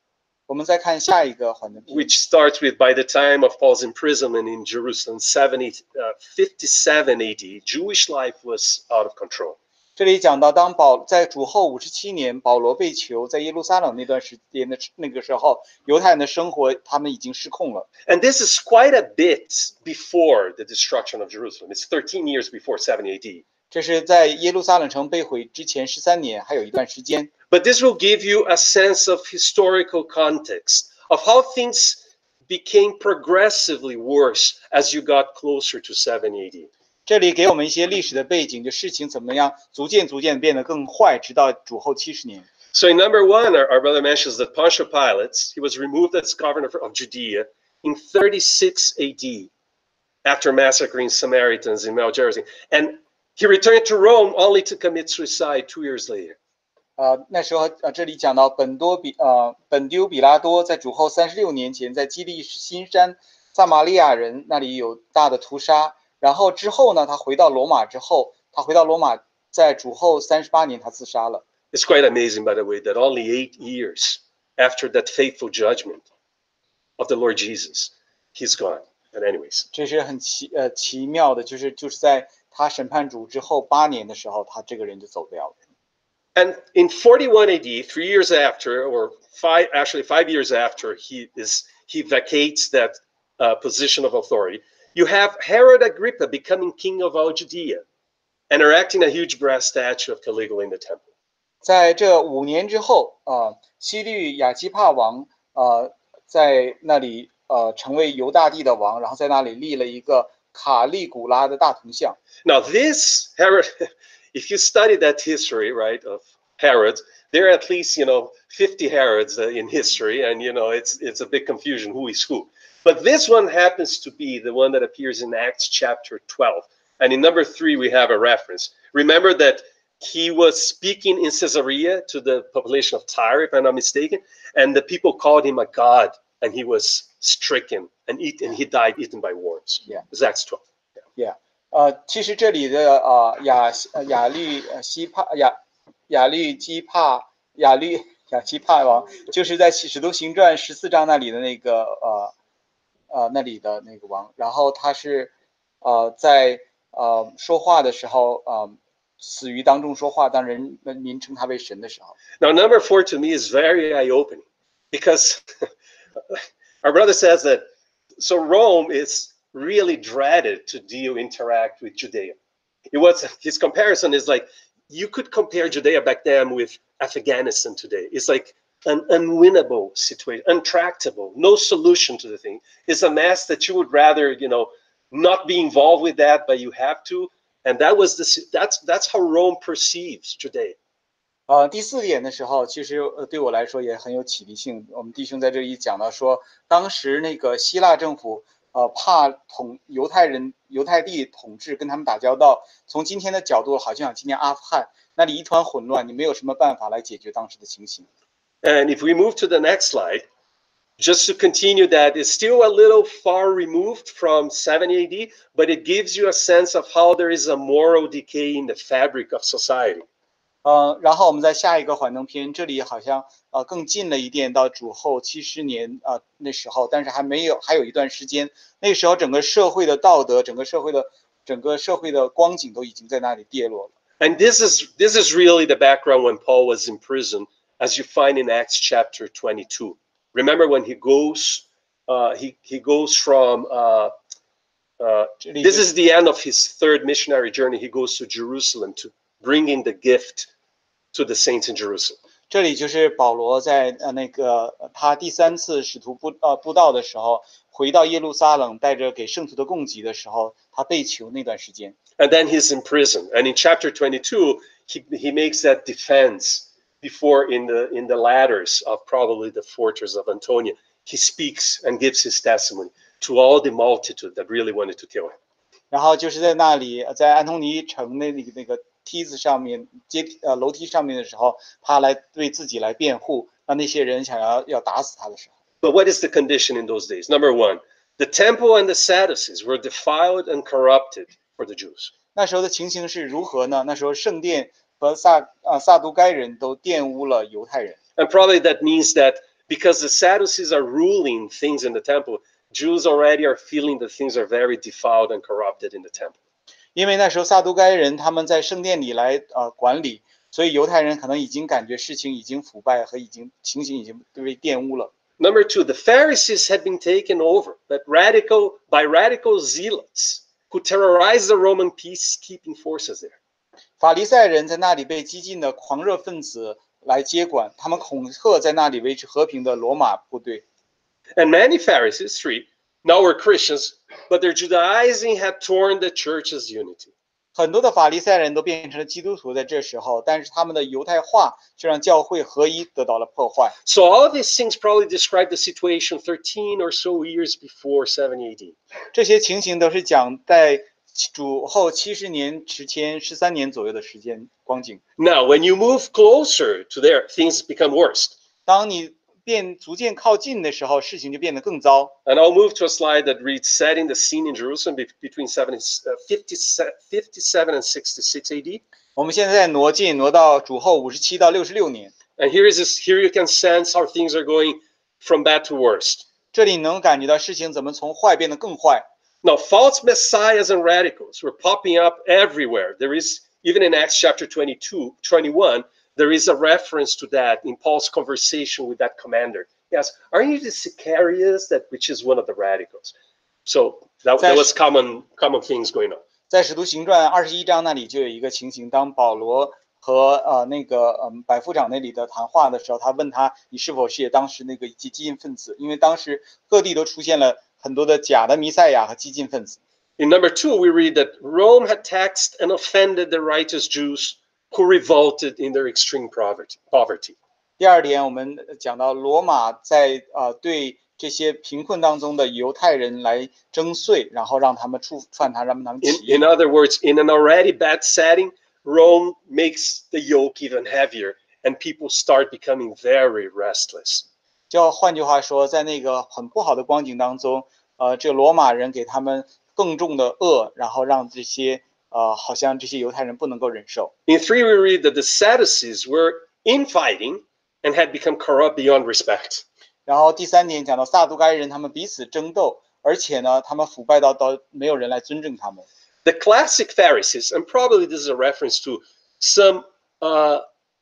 我们再看下一个幻灯片， which starts with by the time of Paul's imprisonment in Jerusalem, seventy, uh, fifty-seven A D, Jewish life was out of control. 这里讲到，当保在主后五十七年，保罗被囚在耶路撒冷那段时间的那个时候，犹太人的生活他们已经失控了。 And this is quite a bit before the destruction of Jerusalem. It's thirteen years before seventy A D. 这是在耶路撒冷城被毁之前十三年，还有一段时间。 But this will give you a sense of historical context of how things became progressively worse as you got closer to seventy A D. 这里给我们一些历史的背景，就事情怎么样逐渐逐渐变得更坏，直到主后七十年。 So in number one, our, our brother mentions that Pontius Pilate, he was removed as governor of Judea in thirty-six A D after massacring Samaritans in Mount Gerizim. And he returned to Rome only to commit suicide two years later. 呃，那时候呃，这里讲到本多比呃本丢比拉多在主后三十六年前，在基利新山撒玛利亚人那里有大的屠杀，然后之后呢，他回到罗马之后，他回到罗马，在主后三十八年他自杀了。 It's quite amazing, by the way, that only eight years after that fateful judgment of the Lord Jesus, he's gone. But anyways, 这是很奇呃奇妙的，就是就是在他审判主之后八年的时候，他这个人就走掉了。 and in forty-one A D, three years after, or five, actually five years after he is he vacates that uh, position of authority, you have Herod Agrippa becoming king of all Judea and erecting a huge brass statue of Caligula in the temple. 在这五年之后，呃，西律亚基帕王呃在那里呃成为犹大地的王，然后在那里立了一个卡利古拉的大铜像。 Now this Herod, if you study that history, right, of Herod, there are at least, you know, fifty Herods uh, in history, and you know, it's it's a big confusion who is who. But this one happens to be the one that appears in Acts chapter twelve. And in number three, we have a reference. Remember that he was speaking in Caesarea to the population of Tyre, if I'm not mistaken, and the people called him a god, and he was stricken and eaten, and he died eaten by worms. Yeah. It's Acts twelve. Yeah， 呃，其实这里的呃亚呃亚律呃西帕亚亚律基帕亚律亚基帕王，就是在使徒行传十四章那里的那个呃呃那里的那个王，然后他是呃在呃说话的时候呃死于当众说话，当人们民称他为神的时候。 Now, number four to me is very eye-opening because our brother says that so Rome is really dreaded to deal interact with Judea. It was his comparison is like you could compare Judea back then with Afghanistan today. It's like an unwinnable situation, untractable, no solution to the thing. It's a mess that you would rather, you know, not be involved with that, but you have to. And that was the that's that's how Rome perceives Judea. 呃，第四点的时候，其实呃对我来说也很有启迪性。我们弟兄在这里讲到说，当时那个希腊政府呃怕统犹太人犹太地统治，跟他们打交道。从今天的角度，好像今天阿富汗那里一团混乱，你没有什么办法来解决当时的情形。 And if we move to the next slide, just to continue that, it's still a little far removed from seventy A D, but it gives you a sense of how there is a moral decay in the fabric of society. 呃，然后我们在下一个幻灯片，这里好像呃更近了一点，到主后七十年啊、呃、那时候，但是还没有，还有一段时间，那时候整个社会的道德，整个社会的整个社会的光景都已经在那里跌落了。 And this is this is really the background when Paul was in prison, as you find in Acts chapter twenty-two. Remember when he goes, uh, he he goes from. Uh, uh, this is the end of his third missionary journey. He goes to Jerusalem to bringing the gift to the saints in Jerusalem. 这里就是保罗在呃那个他第三次使徒布呃布道的时候，回到耶路撒冷，带着给圣徒的供给的时候，他被囚那段时间。 And then he's in prison. And in chapter twenty-two, he, he makes that defense before in the in the ladders of probably the fortress of Antonia. He speaks and gives his testimony to all the multitude that really wanted to kill him. 然后就是在那里，在安东尼城那里那个梯子上面阶呃楼梯上面的时候，他来对自己来辩护，让那些人想要要打死他的时候。 But what is the condition in those days? Number one, the temple and the Sadducees were defiled and corrupted for the Jews. 那时候的情形是如何呢？那时候圣殿和撒啊撒都该人都玷污了犹太人。 And probably that means that because the Sadducees are ruling things in the temple, Jews already are feeling that things are very defiled and corrupted in the temple. 因为那时候撒都该人他们在圣殿里来呃管理，所以犹太人可能已经感觉事情已经腐败和已经情形已经被玷污了。 Number two, the Pharisees had been taken over but radical, by radical zealots who terrorized the Roman peacekeeping forces there. 法利赛人在那里被激进的狂热分子来接管，他们恐吓在那里维持和平的罗马部队。 And many Pharisees, three, now were Christians, but their Judaizing had torn the church's unity. 很多的法利赛人都变成了基督徒，在这时候，但是他们的犹太化却让教会合一得到了破坏。 So all of these things probably describe the situation thirteen or so years before seventy A D. 这些情形都是讲在主后七十年之前十三年左右的时间光景。 Now, when you move closer to there, things become worse. 当你变逐渐靠近的时候，事情就变得更糟。 And I'll move to a slide that reads, setting the scene in Jerusalem between fifty-seven and sixty-six A D. 我们现在在挪进，挪到主后五十七到六十六年。 And here is this, here you can sense how things are going from bad to worst. 这里能感觉到事情怎么从坏变得更坏。 Now, false messiahs and radicals were popping up everywhere. There is, even in Acts chapter twenty-two, twenty-one, there is a reference to that in Paul's conversation with that commander. He asks, aren't you the Sicarius, that which is one of the radicals? So that, that was common, common things going on. 在使徒行传二十一章那里就有一个情形，当保罗和呃那个嗯百夫长那里的谈话的时候，他问他你是否是也当时那个激进分子？因为当时各地都出现了很多的假的弥赛亚和激进分子。 In number two, we read that Rome had taxed and offended the righteous Jews who revolted in their extreme poverty. 第二点，我们讲到罗马在呃对这些贫困当中的犹太人来征税，然后让他们触犯他，让他们起 In, in other words, in an already bad setting, Rome makes the yoke even heavier, and people start becoming very restless. 就换句话说，在那个很不好的光景当中，呃，这个罗马人给他们更重的恶，然后让这些呃好像这些犹太人不能够忍受。 In three, we read that the Sadducees were infighting and had become corrupt beyond respect. 然后第三点讲到撒都该人，他们彼此争斗，而且呢，他们腐败到到没有人来尊重他们。 The classic Pharisees, and probably this is a reference to some uh,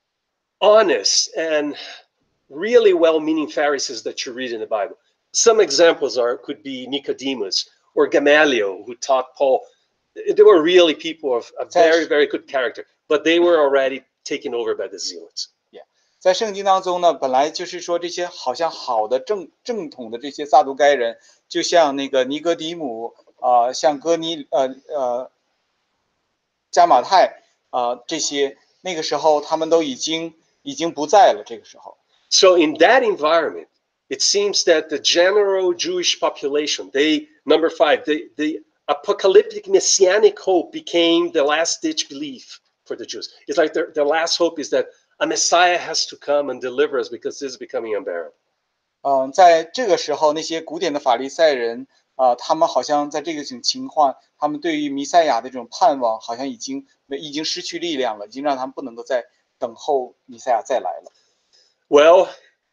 honest and really well-meaning Pharisees that you read in the Bible. Some examples are could be Nicodemus or Gamaliel, who taught Paul. They were really people of a very, very good character, but they were already taken over by the zealots. 在圣经当中呢，本来就是说这些好像好的正正统的这些撒都该人，就像那个尼哥底母啊、呃，像哥尼呃呃加马太啊、呃、这些，那个时候他们都已经已经不在了。这个时候 So in that environment, it seems that the general Jewish population, they number five, the the apocalyptic messianic hope became the last-ditch belief for the Jews. It's like their their last hope is that a Messiah has to come and deliver us because this is becoming unbearable. 嗯，在这个时候，那些古典的法利赛人啊、呃，他们好像在这个种情况，他们对于弥赛亚的这种盼望，好像已经已经失去力量了，已经让他们不能够再等候弥赛亚再来了。 Well,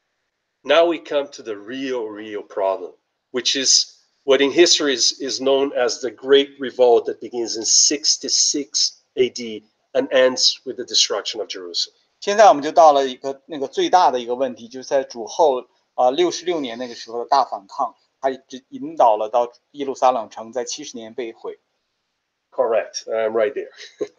now we come to the real, real problem, which is what in history is, is known as the Great Revolt that begins in sixty-six A D and ends with the destruction of Jerusalem. 现在我们就到了一个那个最大的一个问题，就是在主后啊六十六年那个时候的大反抗，它引导了到耶路撒冷城在七十年被毁。 Correct, I'm right there.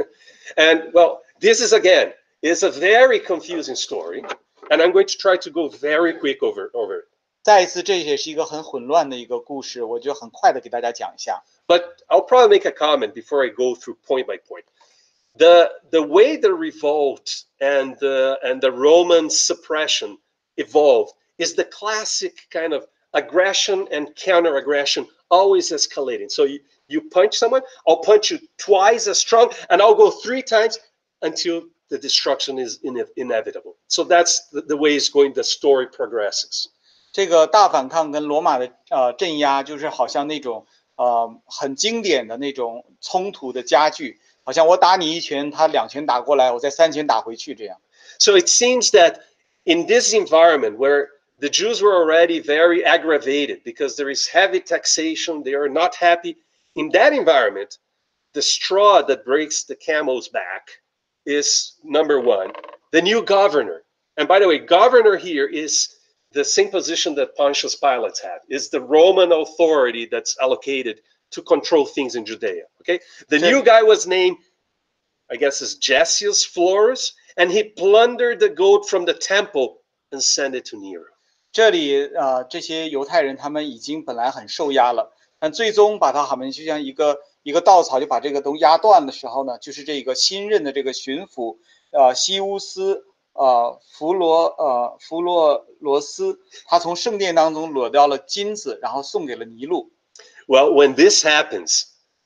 And well, this is again is a very confusing story, and I'm going to try to go very quick over over it. 再一次，这也是一个很混乱的一个故事，我就很快的给大家讲一下。 But I'll probably make a comment before I go through point by point. The the way the revolt and the and the Roman suppression evolved is the classic kind of aggression and counter-aggression always escalating. So you, you punch someone, I'll punch you twice as strong, and I'll go three times until the destruction is ine- inevitable. So that's the, the way it's going, the story progresses. 这个大反抗跟罗马的呃镇压，就是好像那种呃很经典的那种冲突的加剧。好像我打你一拳，他两拳打过来，我再三拳打回去这样。 So it seems that in this environment where the Jews were already very aggravated because there is heavy taxation. They are not happy. In that environment, the straw that breaks the camel's back is number one. The new governor, and by the way, governor here is the same position that Pontius Pilate had, is the Roman authority that's allocated to control things in Judea. Okay, the Sure. new guy was named, I guess, is Jessius Florus, and he plundered the gold from the temple and sent it to Nero. 这里呃，这些犹太人他们已经本来很受压了，但最终把他好像就像一个一个稻草就把这个都压断的时候呢，就是这个新任的这个巡抚呃西乌斯呃弗罗呃弗洛罗斯，他从圣殿当中裸掉了金子，然后送给了尼禄。 Well, when this happens,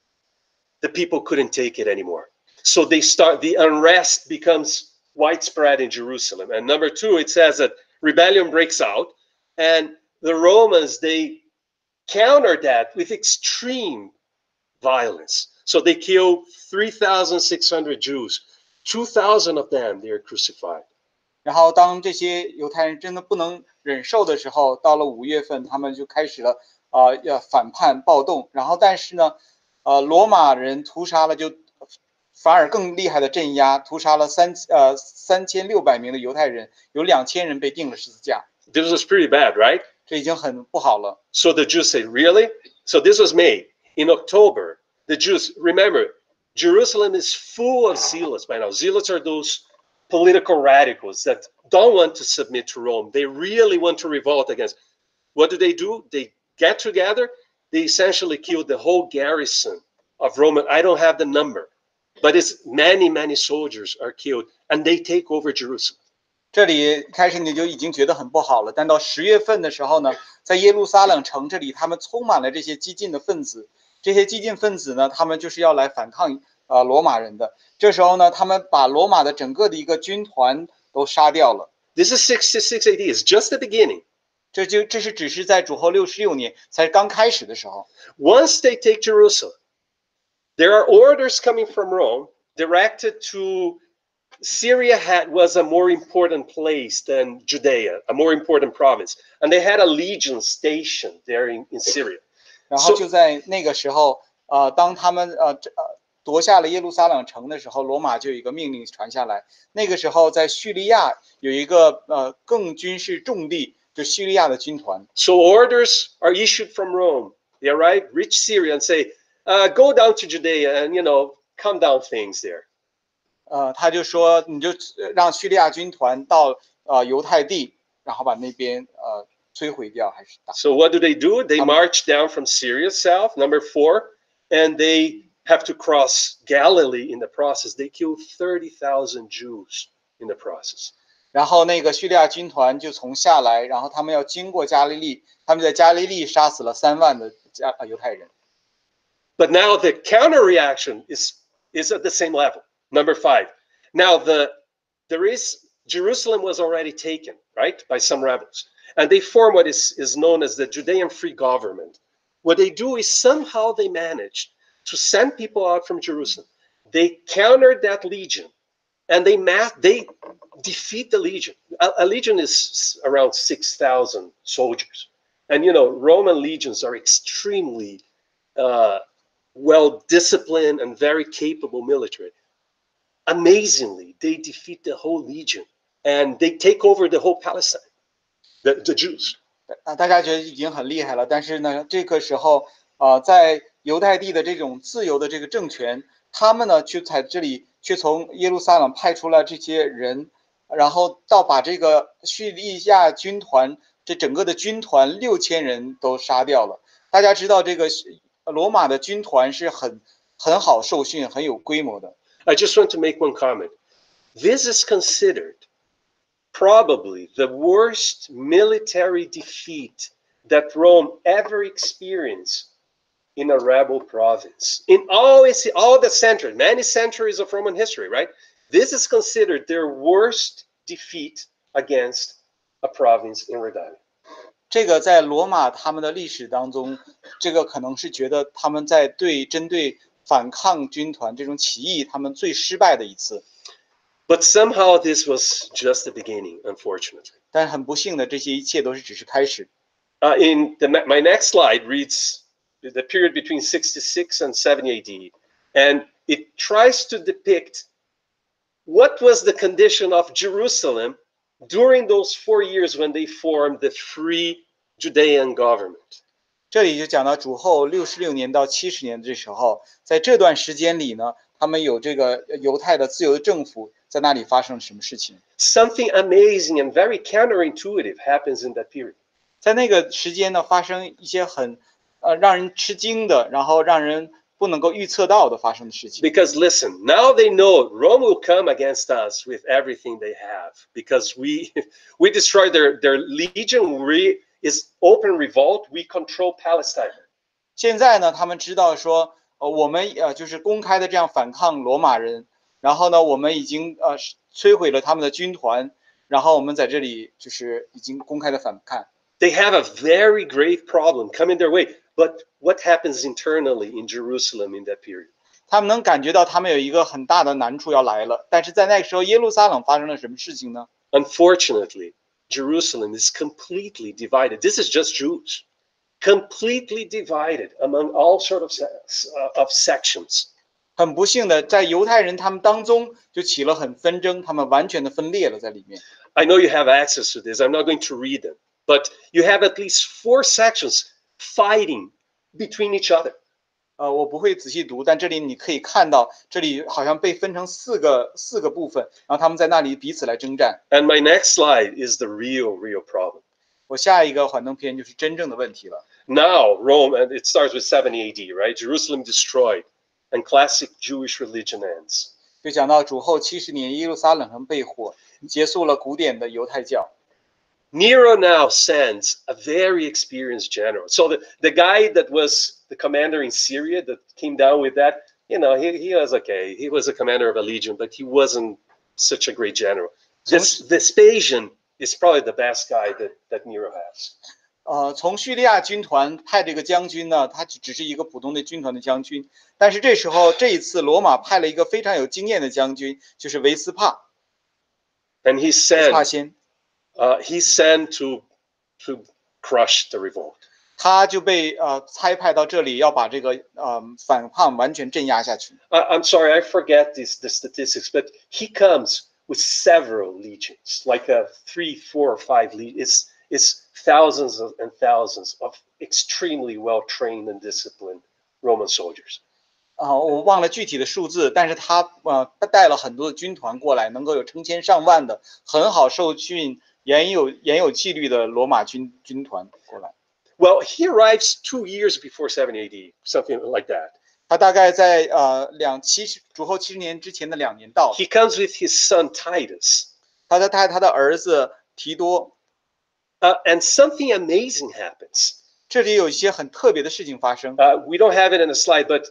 the people couldn't take it anymore. So they start, the unrest becomes widespread in Jerusalem. And number two, it says that rebellion breaks out, and the Romans, they counter that with extreme violence. So they kill three thousand six hundred Jews. two thousand of them, they are crucified. 然后当这些犹太人真的不能忍受的时候，到了五月份，他们就开始了啊、呃、要反叛暴动。然后但是呢，呃，罗马人屠杀了就反而更厉害的镇压，屠杀了三呃三千六百名的犹太人，有两千人被钉了十字架。 This was pretty bad, right? 这已经很不好了。 So the Jews say, really? So this was made in October. The Jews, remember, Jerusalem is full of zealots by now. Zealots are those political radicals that don't want to submit to Rome. They really want to revolt against. What do they do? They get together. They essentially kill the whole garrison of Roman. I don't have the number, but it's many, many soldiers are killed, and they take over Jerusalem. 这里开始你就已经觉得很不好了，但到十月份的时候呢，在耶路撒冷城这里，他们充满了这些激进的分子。这些激进分子呢，他们就是要来反抗呃罗马人的。这时候呢，他们把罗马的整个的一个军团都杀掉了。 This is sixty-six A D. It's just the beginning. 这就这是只是在主后六十六年才刚开始的时候。 Once they take Jerusalem, there are orders coming from Rome directed to Syria had was a more important place than Judea, a more important province, and they had a legion stationed there in, in Syria. 然后就在那个时候，呃，当他们呃呃夺下了耶路撒冷城的时候，罗马就有一个命令传下来。那个时候在叙利亚有一个呃更军事重地，就叙利亚的军团。 So orders are issued from Rome. They arrive, reach Syria, and say, uh, "Go down to Judea and you know calm down things there." 呃，他就说，你就让叙利亚军团到呃犹太地，然后把那边呃摧毁掉，还是打。 So what do they do? They march down from Syria south, number four, and they have to cross Galilee in the process. They kill thirty thousand Jews in the process. 然后那个叙利亚军团就从下来，然后他们要经过加利利，他们在加利利杀死了三万的加呃犹太人。 But now the counter reaction is is at the same level. Number five. Now the there is Jerusalem was already taken, right, by some rebels, and they form what is is known as the Judean Free Government. What they do is somehow they managed to send people out from Jerusalem. They countered that legion, and they mass they defeat the legion. A, a legion is around six thousand soldiers, and you know Roman legions are extremely uh, well disciplined and very capable military. Amazingly, they defeat the whole legion and they take over the whole Palestine, the, the Jews. 啊，大家觉得已经很厉害了，但是呢，这个时候啊、呃，在犹太地的这种自由的这个政权，他们呢却在这里却从耶路撒冷派出了这些人，然后到把这个叙利亚军团这整个的军团六千人都杀掉了。大家知道这个罗马的军团是很很好受训、很有规模的。 I just want to make one comment. This is considered probably the worst military defeat that Rome ever experienced in a rebel province. In all, all the centuries, many centuries of Roman history, right? This is considered their worst defeat against a province in rebellion. 这个在罗马他们的历史当中，这个可能是觉得他们在对针对反抗军团这种起义，他们最失败的一次。 But somehow this was just the beginning, unfortunately. 但很不幸的，这些一切都是只是开始。 Uh, in the, my next slide reads the period between sixty-six and seventy A D, and it tries to depict what was the condition of Jerusalem during those four years when they formed the free Judean government. 这里就讲到主后六十六年到七十年的这时候，在这段时间里呢，他们有这个犹太的自由的政府，在那里发生了什么事情？ Something amazing and very counterintuitive happens in that period. 在那个时间呢，发生一些很呃让人吃惊的，然后让人不能够预测到的发生的事情。 Because listen, now they know Rome will come against us with everything they have, because we we destroy their their legion. We is open revolt. We control Palestine. 现在呢，他们知道说，呃，我们呃就是公开的这样反抗罗马人，然后呢，我们已经呃摧毁了他们的军团，然后我们在这里就是已经公开的反抗。 They have a very grave problem coming their way. But what happens internally in Jerusalem in that period? 他们能感觉到他们有一个很大的难处要来了，但是在那个时候，耶路撒冷发生了什么事情呢？ Unfortunately, Jerusalem is completely divided. This is just Jews, completely divided among all sort of of sections. 很不幸的，在犹太人他们当中就起了很纷争，他们完全的分裂了在里面。 I know you have access to this. I'm not going to read them, but you have at least four sections fighting between each other. 呃，我不会仔细读，但这里你可以看到，这里好像被分成四个四个部分，然后他们在那里彼此来征战。 And my next slide is the real, real problem. 我下一个幻灯片就是真正的问题了。 Now, Rome, and it starts with seventy A D, right? Jerusalem destroyed, and classic Jewish religion ends. 就讲到主后七十年，耶路撒冷城被火，结束了古典的犹太教。 Nero now sends a very experienced general. So the, the guy that was the commander in Syria that came down with that, you know, he, he was okay. He was a commander of a legion, but he wasn't such a great general. This Vespasian is probably the best guy that, that Nero has. 呃，从叙利亚军团派这个将军呢，他只是一个普通的军团的将军，但是这时候这一次罗马派了一个非常有经验的将军，就是维斯帕。 And he 维斯帕 sent, 先， uh, he sent to, to crush the revolt. 他就被呃差派到这里，要把这个呃反叛完全镇压下去。 I, I'm sorry, I forget these the statistics, but he comes with several legions, like a three, four, or five legions. It's, it's thousands of, and thousands of extremely well-trained and disciplined Roman soldiers. 啊、呃，我忘了具体的数字，但是他呃他带了很多的军团过来，能够有成千上万的很好受训、严有严有纪律的罗马军军团过来。 Well, he arrives two years before seventy A D, something like that. 他大概在呃两七十主后七十年之前的两年到， He comes with his son Titus, 他的他他的儿子提多， uh, and something amazing happens. 这里有一些很特别的事情发生。 Uh, we don't have it in the slide, but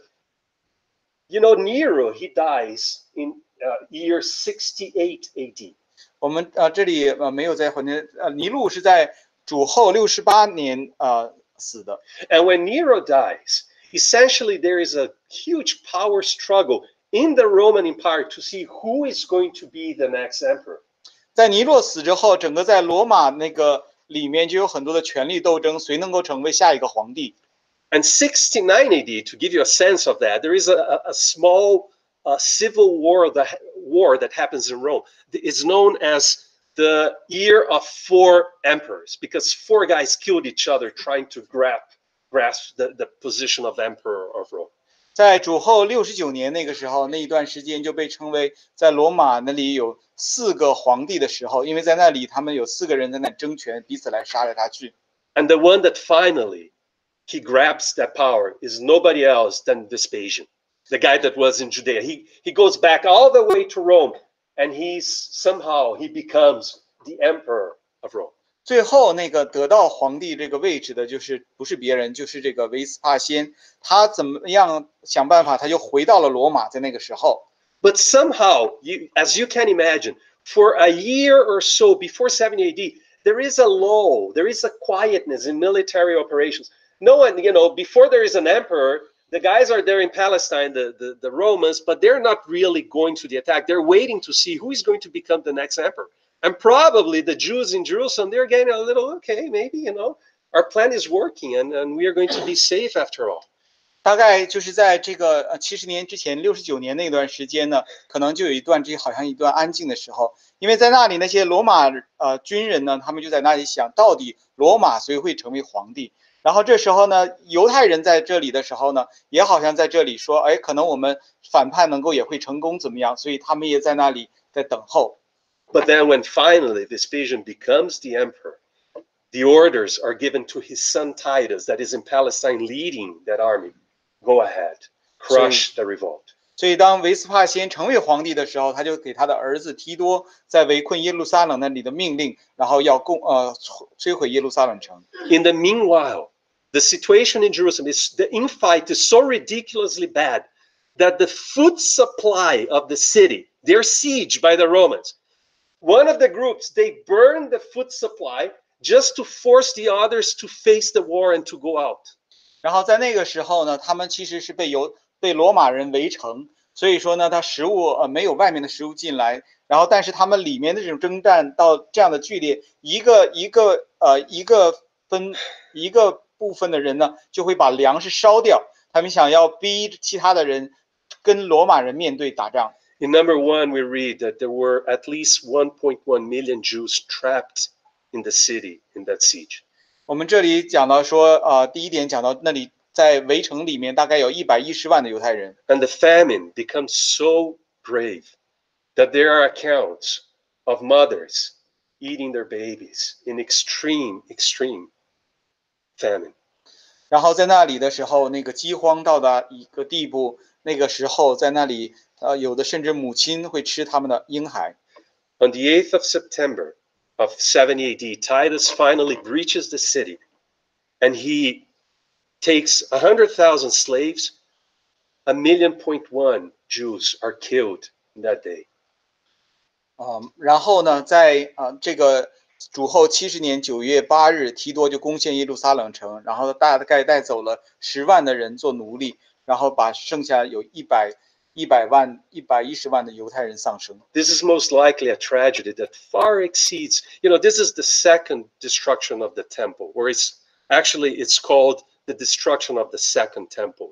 you know, Nero, he dies in uh, year sixty-eight A D. 我们呃这里呃没有在环节呃尼禄是在主后六十八年呃死的。 And when Nero dies, essentially there is a huge power struggle in the Roman Empire to see who is going to be the next emperor. 在尼禄死之后，整个在罗马那个里面就有很多的权力斗争，谁能够成为下一个皇帝？ And sixty-nine A D, to give you a sense of that, there is a, a small uh, civil war that, war that happens in Rome. It's known as the year of four emperors, because four guys killed each other trying to grab, grasp the, the position of emperor of Rome. 在主后六十九年那个时候，那一段时间就被称为在罗马那里有四个皇帝的时候，因为在那里他们有四个人在那争权，彼此来杀来杀去。 And the one that finally he grabs that power is nobody else than Vespasian, the guy that was in Judea. He, he goes back all the way to Rome, and he's somehow he becomes the emperor of Rome. 最后那个得到皇帝这个位置的，就是不是别人，就是这个维斯帕先。他怎么样想办法，他就回到了罗马。在那个时候， But somehow, you, as you can imagine, for a year or so before seventy A D, there is a lull, there is a quietness in military operations. No one, you know, before there is an emperor, the guys are there in Palestine, the, the, the Romans, but they're not really going to the attack. They're waiting to see who is going to become the next emperor. And probably the Jews in Jerusalem, they're getting a little, okay, maybe, you know, our plan is working and, and we are going to be safe after all. 大概就是在这个呃七十年之前，六十九年那段时间呢，可能就有一段这好像一段安静的时候，因为在那里那些罗马呃军人呢，他们就在那里想，到底罗马谁会成为皇帝？然后这时候呢，犹太人在这里的时候呢，也好像在这里说，哎，可能我们反叛能够也会成功，怎么样？所以他们也在那里在等候。 But then when finally Vespasian becomes the emperor, the orders are given to his son Titus, that is in Palestine leading that army. Go ahead, crush the revolt. 所以当维斯帕先成为皇帝的时候，他就给他的儿子提多在围困耶路撒冷那里的命令，然后要攻呃摧毁耶路撒冷城。 In the meanwhile, the situation in Jerusalem is the infight is so ridiculously bad that the food supply of the city, they're sieged by the Romans. One of the groups, they burn the food supply just to force the others to face the war and to go out. 然后在那个时候呢，他们其实是被犹被罗马人围城，所以说呢，他食物呃没有外面的食物进来，然后但是他们里面的这种征战到这样的剧烈，一个一个呃一个分一个部分的人呢，就会把粮食烧掉，他们想要逼其他的人跟罗马人面对打仗。 In number one, we read that there were at least one point one million Jews trapped in the city in that siege. 我们这里讲到说，呃，第一点讲到那里在围城里面大概有一百一十万的犹太人。 And the famine becomes so grave that there are accounts of mothers eating their babies in extreme, extreme famine. 然后在那里的时候，那个饥荒到达一个地步，那个时候在那里，呃，有的甚至母亲会吃他们的婴孩。 On the eighth of September of seventy A D, Titus finally breaches the city, and he takes one hundred thousand slaves. A million point one Jews are killed that day. 嗯，然后呢，在啊、呃、这个主后七十年九月八日，提多就攻陷耶路撒冷城，然后大概带走了十万的人做奴隶，然后把剩下有一百一百万一百一十万的犹太人丧生。 This is most likely a tragedy that far exceeds, you know, this is the second destruction of the temple, or it's actually it's called the destruction of the second temple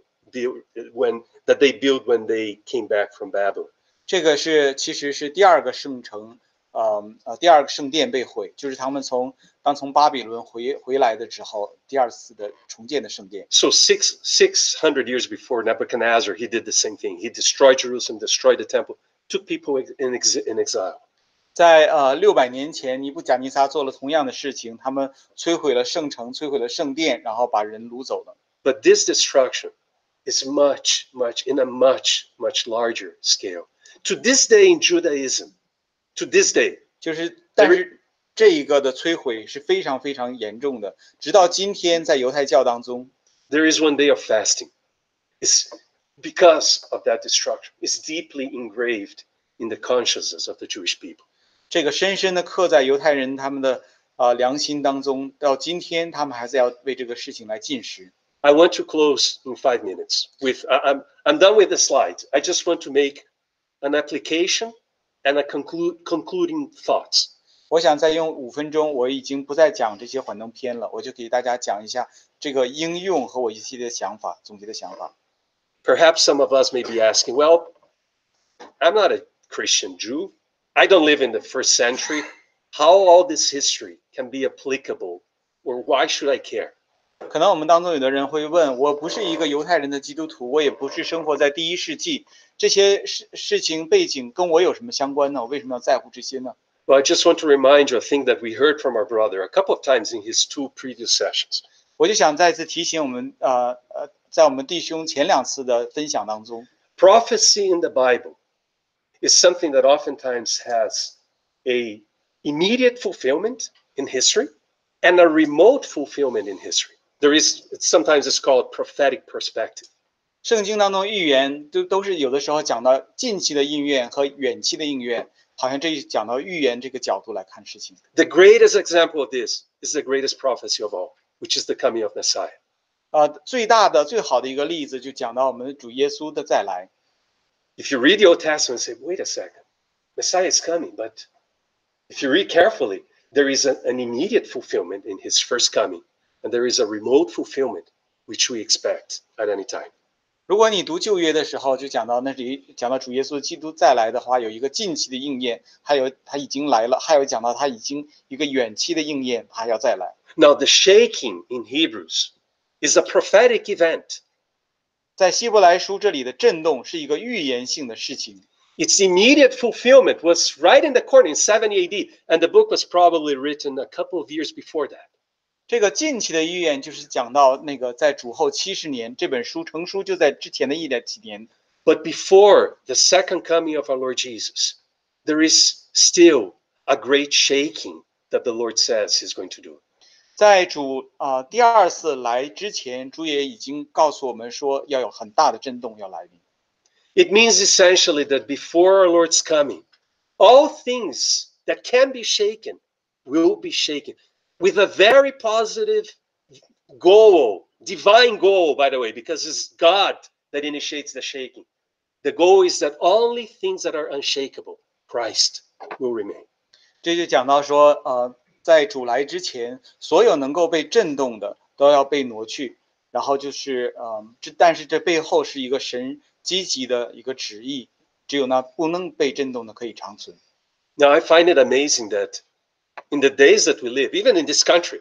when that they built when they came back from Babylon. 这个是其实是第二个圣城，呃呃，第二个圣殿被毁，就是他们从刚从巴比伦回回来的时候，第二次的重建的圣殿。 So six six hundred years before Nebuchadnezzar, he did the same thing. He destroyed Jerusalem, destroyed the temple, took people in, ex in exile. 在呃六百年前，尼布甲尼撒做了同样的事情，他们摧毁了圣城，摧毁了圣殿，然后把人掳走了。 But this destruction is much, much in a much, much larger scale. To this day in Judaism, to this day, 就是，但是这一个的摧毁是非常非常严重的，直到今天在犹太教当中 there is one day of fasting. It's because of that destruction. It's deeply engraved in the consciousness of the Jewish people. 这个深深的刻在犹太人他们的呃良心当中，到今天他们还是要为这个事情来进食。 I want to close in five minutes with, I- I'm, I'm done with the slides. I just want to make an application and a conclude, concluding thoughts. 我想再用五分钟，我已经不再讲这些幻灯片了，我就给大家讲一下这个应用和我一系列的想法，总结的想法。 Perhaps some of us may be asking, well, I'm not a Christian Jew. I don't live in the first century. How all this history can be applicable, or why should I care? 可能我们当中有的人会问，我不是一个犹太人的基督徒，我也不是生活在第一世纪，这些事事情背景跟我有什么相关呢？我为什么要在乎这些呢？ Well, I just want to remind you a thing that we heard from our brother a couple of times in his two previous sessions. 我就想再次提醒我们，呃呃，在我们弟兄前两次的分享当中， Prophecy in the Bible is something that oftentimes has a immediate fulfillment in history and a remote fulfillment in history. There is, sometimes it's called prophetic perspective. 圣经当中预言都都是有的时候讲到近期的应验和远期的应验，好像这讲到预言这个角度来看事情。 The greatest example of this is the greatest prophecy of all, which is the coming of Messiah. 呃，最大的最好的一个例子就讲到我们的主耶稣的再来。 If you read the Old Testament and say, wait a second, Messiah is coming, but If you read carefully, there is an, an immediate fulfillment in his first coming, and there is a remote fulfillment which we expect at any time. 如果你读旧约的时候，就讲到那里讲到主耶稣基督再来的话，有一个近期的应验，还有他已经来了，还有讲到他已经一个远期的应验，他要再来。 Now, the shaking in Hebrews is a prophetic event. 在希伯来书这里的震动是一个预言性的事情。 Its immediate fulfillment was right in the corner in seventy A D, and the book was probably written a couple of years before that. 这个近期的预言就是讲到那个在主后七十年，这本书成书就在之前的一点几年。 But before the second coming of our Lord Jesus, there is still a great shaking that the Lord says he's going to do. 在主啊、呃、第二次来之前，主也已经告诉我们说要有很大的震动要来临。 It means essentially that before our Lord's coming, all things that can be shaken will be shaken with a very positive goal, divine goal, by the way, because it's God that initiates the shaking. The goal is that only things that are unshakable, Christ, will remain. 这就讲到说，呃，在主来之前，所有能够被震动的都要被挪去，然后就是，呃，这但是这背后是一个神积极的一个旨意，只有那不能被震动的可以长存。 Now, I find it amazing that in the days that we live, even in this country,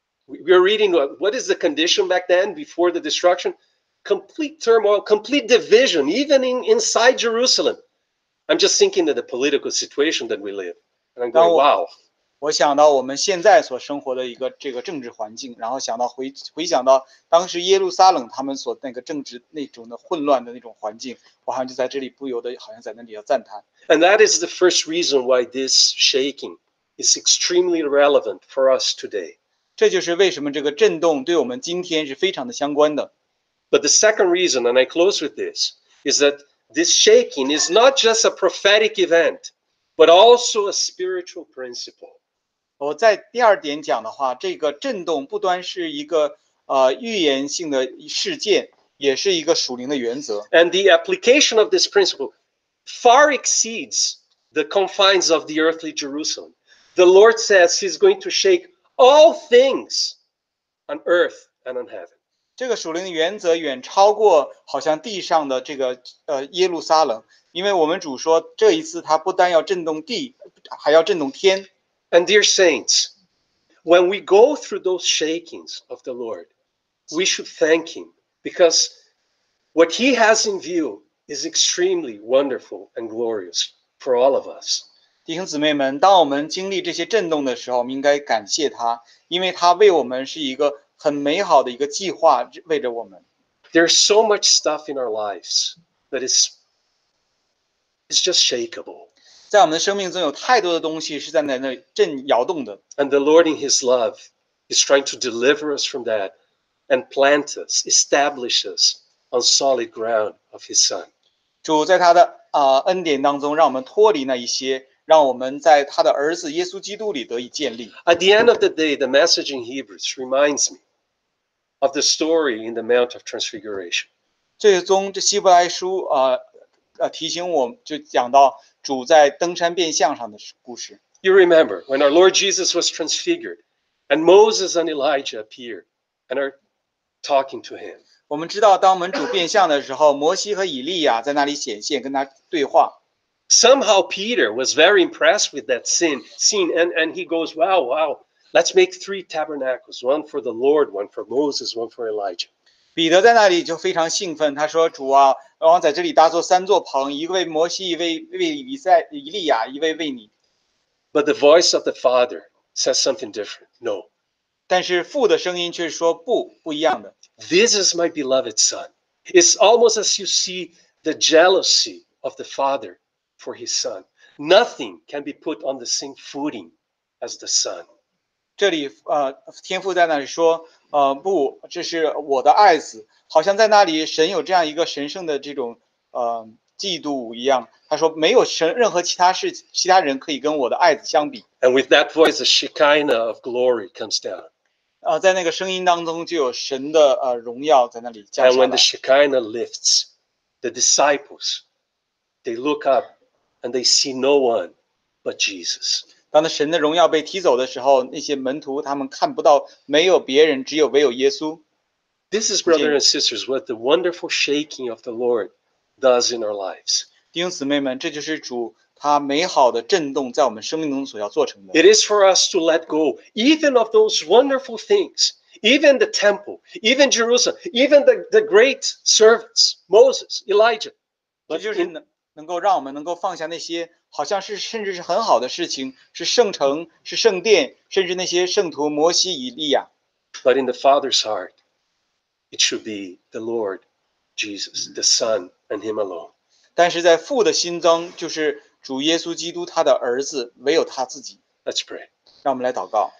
we are reading what, what is the condition back then before the destruction? Complete turmoil, complete division, even in, inside Jerusalem. I'm just thinking of the political situation that we live. And I'm going, wow. 我想到我们现在所生活的一个这个政治环境，然后想到回回想到当时耶路撒冷他们所那个政治那种的混乱的那种环境，我好像就在这里不由得好像在那里要赞叹。 And that is the first reason why this shaking is extremely relevant for us today. 这就是为什么这个震动对我们今天是非常的相关的。 But the second reason, and I close with this, is that this shaking is not just a prophetic event, but also a spiritual principle. 我在第二点讲的话，这个震动不端是一个呃预言性的事件，也是一个属灵的原则。 And the application of this principle far exceeds the confines of the earthly Jerusalem. The Lord says he's going to shake all things on earth and on heaven. 这个属灵的原则远超过好像地上的这个呃耶路撒冷，因为我们主说这一次他不单要震动地，还要震动天。 And dear saints, when we go through those shakings of the Lord, we should thank him because what he has in view is extremely wonderful and glorious for all of us. 弟兄姊妹们，当我们经历这些震动的时候，我们应该感谢他，因为他为我们是一个很美好的一个计划，为着我们。 There's so much stuff in our lives that is, is just shakeable. 在我们的生命中有太多的东西是在那那震摇动的。 And the Lord in his love is trying to deliver us from that and plant us, establish us on solid ground of his Son. 主在他的啊、呃、恩典当中，让我们脱离那一些，让我们在他的儿子耶稣基督里得以建立。 At the end of the day, the message in Hebrews reminds me of the story in the Mount of Transfiguration. 最终，这希伯来书啊呃, 呃提醒我，就讲到主在登山变相上的故事。 You remember when our Lord Jesus was transfigured, and Moses and Elijah appeared and are talking to him. 我们知道，当我们主变相的时候，摩西和以利亚在那里显现，跟他对话。 Somehow Peter was very impressed with that scene, scene and, and he goes, wow, wow, let's make three tabernacles, one for the Lord, one for Moses, one for Elijah. 彼得在那里就非常兴奋，他说：“主啊，然后在这里搭做三座棚，一个为摩西，一位为以赛以利亚，一位为你。” But the voice of the Father says something different. No. 但是父的声音却说不不一样的。 This is my beloved Son. It's almost as you see the jealousy of the Father for his Son. Nothing can be put on the same footing as the Son. 这里呃，天父在那里说，呃，不，这是我的爱子，好像在那里神有这样一个神圣的这种呃嫉妒一样。他说没有神任何其他事其他人可以跟我的爱子相比。 And with that voice, the Shekinah of glory comes down. 呃，在那个声音当中就有神的呃荣耀在那里降 And 下 when 来 the。Shekinah lifts, the disciples, they look up and they see no one but Jesus. 当那神的荣耀被提走的时候，那些门徒他们看不到没有别人，只有唯有耶稣。 This is, brothers and sisters, what the wonderful shaking of the Lord does in our lives. 弟兄姊妹们，这就是主他美好的震动在我们生命中所要做成的。 It is for us to let go, even of those wonderful things, even the temple, even Jerusalem, even the, the great servants, Moses, Elijah. 这就是能能够让我们能够放下那些好像是甚至是很好的事情，是圣城，是圣殿，甚至那些圣徒摩西、以利亚。 But in the Father's heart, it should be the Lord Jesus, the Son, and Him alone. 但是在父的心中，就是主耶稣基督他的儿子，唯有他自己。 Let's pray. 让我们来祷告。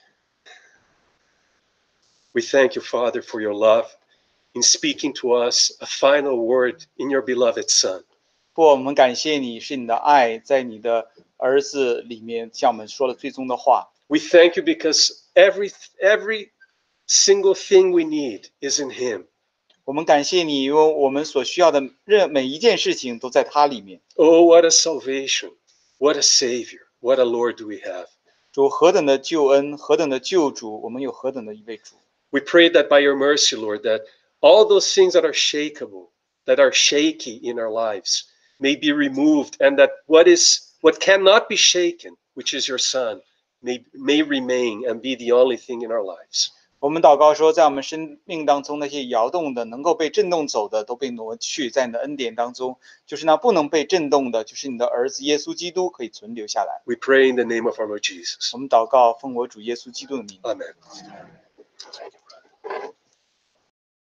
We thank you, Father, for your love in speaking to us a final word in your beloved Son. 父，我们感谢你，是你的爱在你的儿子里面向我们说了最终的话。 We thank you because every every single thing we need is in Him. 我们感谢你，因为我们所需要的任每一件事情都在他里面。 Oh, what a salvation! What a Savior! What a Lord do we have! 主何等的救恩，何等的救主，我们有何等的一位主。 We pray that by your mercy, Lord, that all those things that are shakeable, that are shaky in our lives, may be removed, and that what is what cannot be shaken, which is your Son, may may remain and be the only thing in our lives. 我们祷告说，在我们生命当中那些摇动的、能够被震动走的，都被挪去，在你的恩典当中，就是那不能被震动的，就是你的儿子耶稣基督可以存留下来。 We pray in the name of our Lord Jesus. 我们祷告，奉我主耶稣基督的名。 Amen.